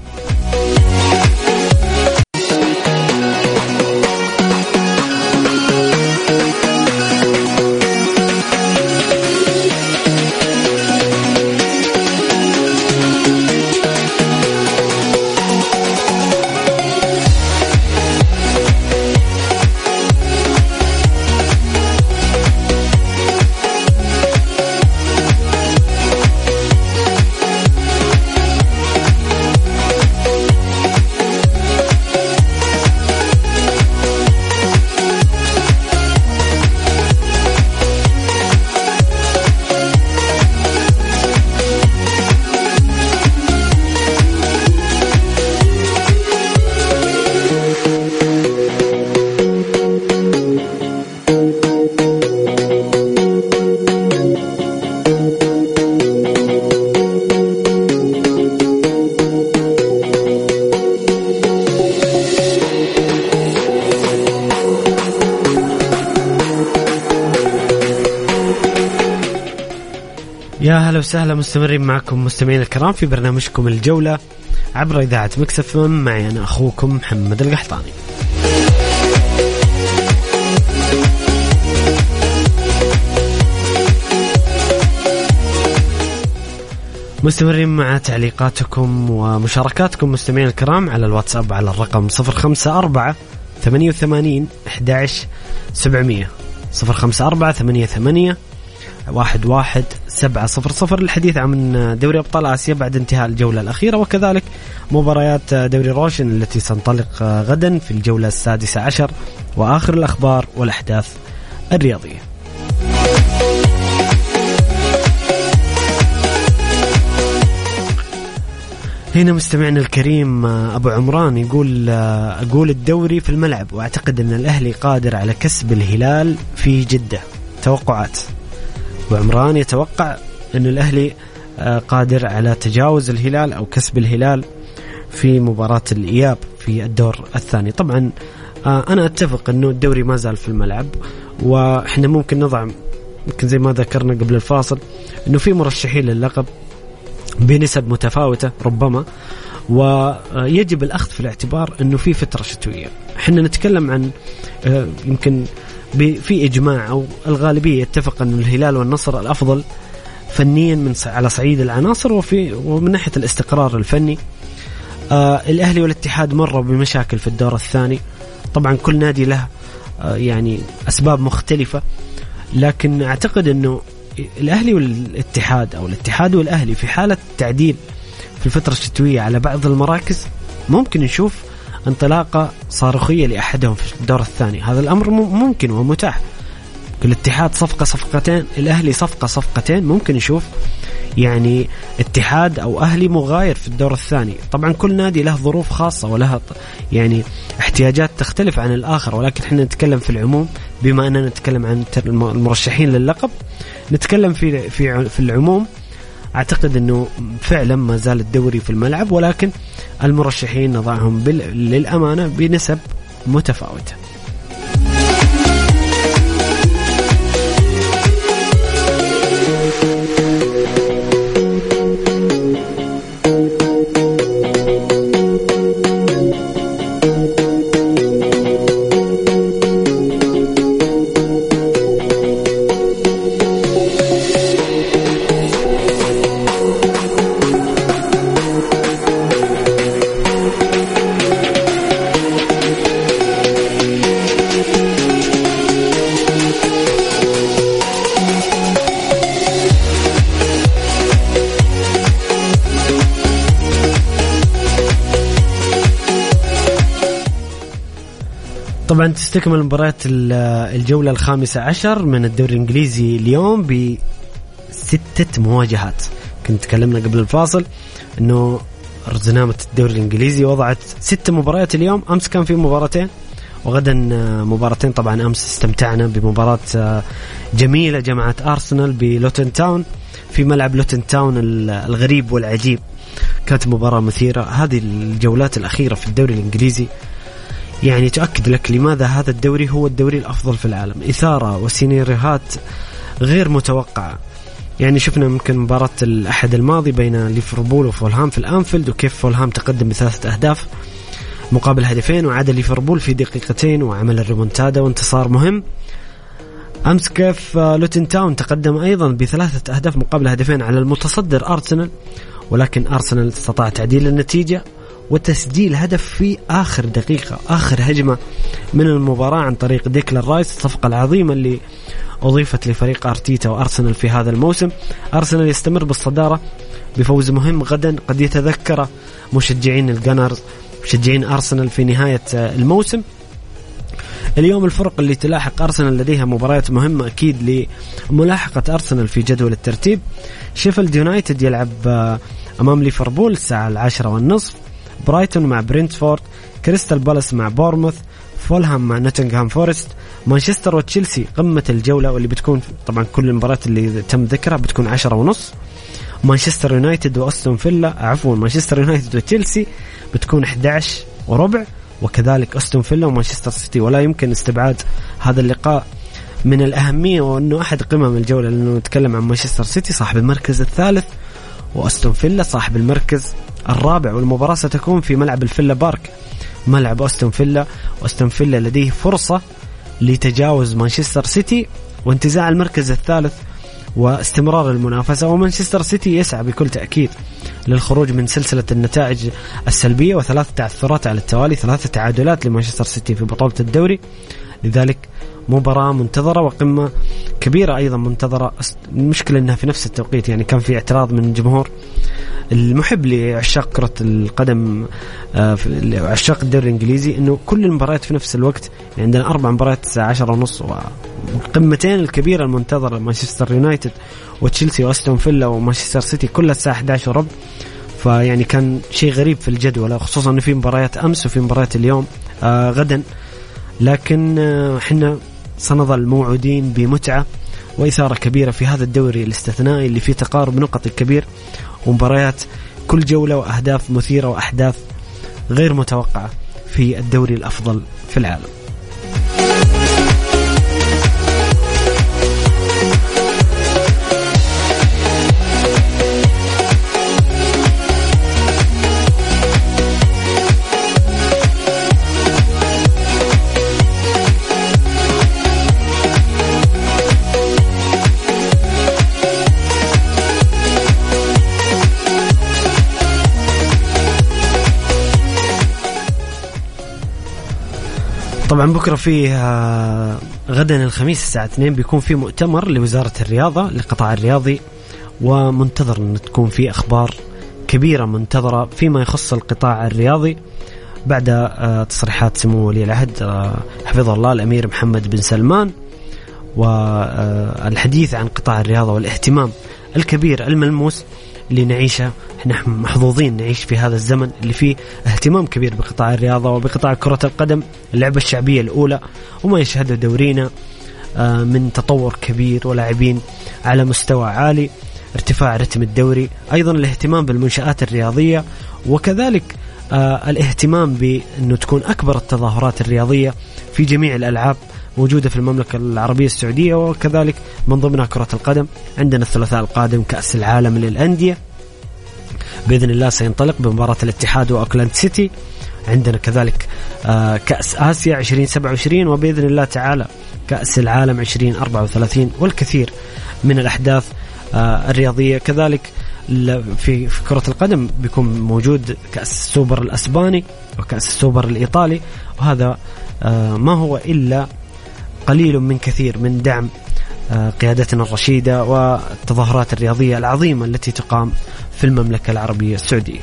S3: يا هلا وسهلا، مستمرين معكم مستمعين الكرام في برنامجكم الجولة عبر إذاعة ميكس إف إم. معي أنا أخوكم محمد القحطاني. مستمرين مع تعليقاتكم ومشاركاتكم مستمعين الكرام على الواتساب على الرقم صفر خمسة أربعة ثمانية وثمانين أحد عشر سبعمية صفر خمسة أربعة ثمانية ثمانية واحد واحد سبعة صفر صفر الحديث عن دوري أبطال آسيا بعد انتهاء الجولة الأخيرة، وكذلك مباريات دوري روشن التي سنطلق غدا في الجولة السادسة عشر، وآخر الأخبار والأحداث الرياضية. هنا مستمعنا الكريم أبو عمران يقول أقول الدوري في الملعب، وأعتقد أن الأهلي قادر على كسب الهلال في جدة. توقعات أبو عمران يتوقع أن الأهلي قادر على تجاوز الهلال أو كسب الهلال في مباراة الإياب في الدور الثاني. طبعا أنا أتفق أنه الدوري ما زال في الملعب، وإحنا ممكن نضع ممكن زي ما ذكرنا قبل الفاصل أنه في مرشحين للقب بنسب متفاوتة ربما، ويجب الأخذ في الاعتبار أنه في فترة شتوية. إحنا نتكلم عن يمكن في إجماع أو الغالبية يتفق أن الهلال والنصر الأفضل فنيا من على صعيد العناصر وفي ومن ناحية الاستقرار الفني. آه الأهلي والاتحاد مروا بمشاكل في الدور الثاني، طبعا كل نادي له آه يعني أسباب مختلفة، لكن أعتقد أنه الأهلي والاتحاد أو الاتحاد والأهلي في حالة تعديل في الفترة الشتوية على بعض المراكز ممكن نشوف انطلاقة صاروخية لأحدهم في الدور الثاني. هذا الأمر ممكن ومتاح. الاتحاد صفقة صفقتين، الأهلي صفقة صفقتين، ممكن نشوف يعني اتحاد أو أهلي مغاير في الدور الثاني. طبعا كل نادي له ظروف خاصة ولها يعني احتياجات تختلف عن الآخر، ولكن احنا نتكلم في العموم بما أننا نتكلم عن المرشحين للقب، نتكلم في في في العموم. أعتقد أنه فعلا ما زال الدوري في الملعب، ولكن المرشحين نضعهم للأمانة بنسب متفاوتة. طبعا تستكمل مباراة الجولة الخامسة عشر من الدوري الإنجليزي اليوم بستة مواجهات. كنت تكلمنا قبل الفاصل أنه رزنامة الدوري الإنجليزي وضعت ست مباريات اليوم، أمس كان في مباراتين وغدا مباراتين. طبعا أمس استمتعنا بمباراة جميلة جمعت أرسنال بلوتن تاون في ملعب لوتن تاون الغريب والعجيب، كانت مباراة مثيرة. هذه الجولات الأخيرة في الدوري الإنجليزي يعني تؤكد لك لماذا هذا الدوري هو الدوري الأفضل في العالم. إثارة وسيناريوهات غير متوقعة. يعني شفنا ممكن مباراة الأحد الماضي بين ليفربول وفولهام في الأنفيلد، وكيف فولهام تقدم بثلاثة أهداف مقابل هدفين، وعاد ليفربول في دقيقتين وعمل الريمونتادا وانتصار مهم. أمس كيف لوتن تاون تقدم أيضا بثلاثة أهداف مقابل هدفين على المتصدر أرسنال، ولكن أرسنال استطاع تعديل النتيجة وتسجيل هدف في آخر دقيقة، آخر هجمة من المباراة عن طريق ديكلان رايس. الصفقة العظيمة اللي أضيفت لفريق أرتيتا وأرسنال في هذا الموسم. أرسنال يستمر بالصدارة بفوز مهم غدا قد يتذكر مشجعين الجانرز مشجعين أرسنال في نهاية الموسم. اليوم الفرق اللي تلاحق أرسنال لديها مباريات مهمة أكيد لملاحقة أرسنال في جدول الترتيب. شيفيلد يونايتد يلعب أمام ليفربول الساعة العاشرة والنصف، برايتون مع برينتفورد، كريستال بالاس مع بورموث، فولهام مع نوتنغهام فورست، مانشستر وتشيلسي قمة الجولة واللي بتكون طبعا كل المباريات اللي تم ذكرها بتكون عشرة ونص. مانشستر يونايتد وأستون فيلا عفوا مانشستر يونايتد وتشيلسي بتكون أحد عشر وربع، وكذلك أستون فيلا ومانشستر سيتي. ولا يمكن استبعاد هذا اللقاء من الأهمية وأنه أحد قمم الجولة، لأنه نتكلم عن مانشستر سيتي صاحب المركز الثالث وأستون فيلا صاحب المركز الرابع، والمباراة ستكون في ملعب الفيلا بارك ملعب أستون فيلا، وأستون فيلا لديه فرصة لتجاوز مانشستر سيتي وانتزاع المركز الثالث واستمرار المنافسة، ومانشستر سيتي يسعى بكل تأكيد للخروج من سلسلة النتائج السلبية وثلاث تعثرات على التوالي، ثلاثة تعادلات لمانشستر سيتي في بطولة الدوري. لذلك مباراة منتظرة وقمة كبيرة أيضا منتظرة. المشكلة أنها في نفس التوقيت، يعني كان في اعتراض من الجمهور المحب لعشاق كرة القدم عشاق الدوري الإنجليزي أنه كل المباريات في نفس الوقت، يعني عندنا أربع مباريات الساعة عشرة ونص، والقمتين الكبيرة المنتظرة مانشستر يونايتد وتشيلسي وأستون فيلا ومانشستر سيتي كلها الساعة إحدى عشر وربع. فيعني كان شيء غريب في الجدول، خصوصا أنه في مباريات أمس وفي مباريات اليوم آه غدا، لكن آه حنا سنظل موعودين بمتعة وإثارة كبيرة في هذا الدوري الاستثنائي اللي فيه تقارب نقطي كبير ومباريات كل جولة وأهداف مثيرة وأحداث غير متوقعة في الدوري الأفضل في العالم. طبعا بكرة فيه غدا الخميس الساعة اثنين بيكون في مؤتمر لوزارة الرياضة للقطاع الرياضي، ومنتظر أن تكون في أخبار كبيرة منتظرة فيما يخص القطاع الرياضي بعد تصريحات سمو ولي العهد حفظه الله الأمير محمد بن سلمان، والحديث عن قطاع الرياضة والاهتمام الكبير الملموس اللي نعيشه. احنا محظوظين نعيش في هذا الزمن اللي فيه اهتمام كبير بقطاع الرياضة وبقطاع كرة القدم، اللعبة الشعبية الأولى، وما يشهده دورينا من تطور كبير ولاعبين على مستوى عالي، ارتفاع رتم الدوري، أيضا الاهتمام بالمنشآت الرياضية، وكذلك الاهتمام بأنه تكون أكبر التظاهرات الرياضية في جميع الألعاب موجودة في المملكة العربية السعودية، وكذلك من ضمنها كرة القدم. عندنا الثلاثاء القادم كأس العالم للأندية بإذن الله سينطلق بمباراة الاتحاد وأوكلاند سيتي، عندنا كذلك كأس آسيا عشرين سبعة وعشرين، وبإذن الله تعالى كأس العالم عشرين أربعة وثلاثين، والكثير من الأحداث الرياضية. كذلك في كرة القدم بيكون موجود كأس السوبر الأسباني وكأس السوبر الإيطالي، وهذا ما هو إلا قليل من كثير من دعم قيادتنا الرشيدة والتظاهرات الرياضية العظيمة التي تقام في المملكة العربية السعودية.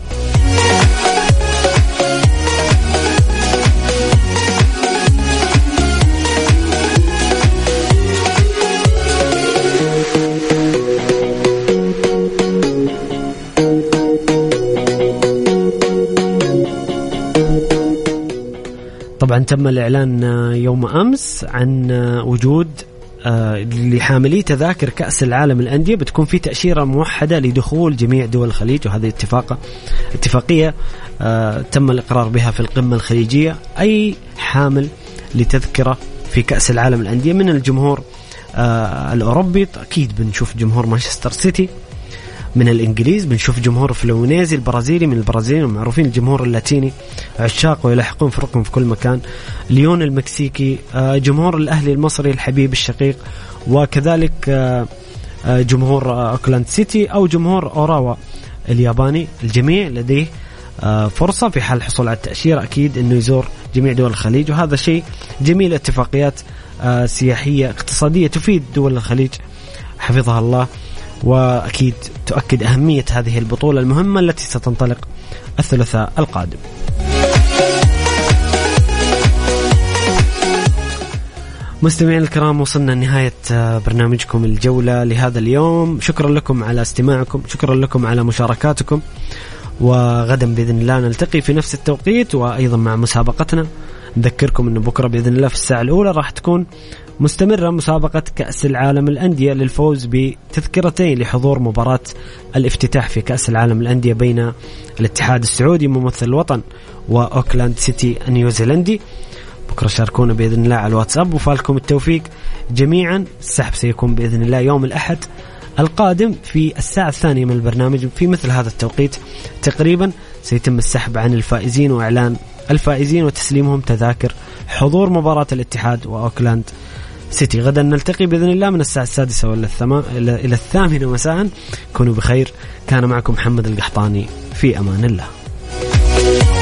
S3: طبعا تم الإعلان يوم أمس عن وجود لحاملي تذاكر كأس العالم الأندية بتكون في تأشيرة موحدة لدخول جميع دول الخليج، وهذه اتفاقة اتفاقية تم الإقرار بها في القمة الخليجية. أي حامل لتذكرة في كأس العالم الأندية من الجمهور الأوروبي، أكيد بنشوف جمهور مانشستر سيتي، من الإنجليز بنشوف جمهور فلومينيزي البرازيلي، من البرازيل ومعروفين الجمهور اللاتيني عشاق ويلاحقون فرقهم في كل مكان، ليون المكسيكي، جمهور الأهلي المصري الحبيب الشقيق، وكذلك جمهور أوكلاند سيتي أو جمهور أوراوا الياباني. الجميع لديه فرصة في حال الحصول على التأشيرة أكيد أنه يزور جميع دول الخليج، وهذا شيء جميل. اتفاقيات سياحية اقتصادية تفيد دول الخليج حفظها الله، وأكيد تؤكد أهمية هذه البطولة المهمة التي ستنطلق الثلاثاء القادم. مستمعين الكرام، وصلنا لنهاية برنامجكم الجولة لهذا اليوم. شكرا لكم على استماعكم، شكرا لكم على مشاركاتكم، وغدا بإذن الله نلتقي في نفس التوقيت وأيضا مع مسابقتنا. نذكركم أنه بكرة بإذن الله في الساعة الأولى راح تكون مستمرة مسابقة كأس العالم الأندية للفوز بتذكرتين لحضور مباراة الافتتاح في كأس العالم الأندية بين الاتحاد السعودي ممثل الوطن وأوكلاند سيتي النيوزيلندي. بكرة شاركونا بإذن الله على الواتساب، وفالكم التوفيق جميعا. السحب سيكون بإذن الله يوم الأحد القادم في الساعة الثانية من البرنامج في مثل هذا التوقيت تقريبا. سيتم السحب عن الفائزين وإعلان الفائزين وتسليمهم تذاكر حضور مباراة الاتحاد وأوكلاند سيتي. غدا نلتقي بإذن الله من الساعة السادسة ولا الثما... إلى الثامنة مساء. كونوا بخير. كان معكم محمد القحطاني، في أمان الله.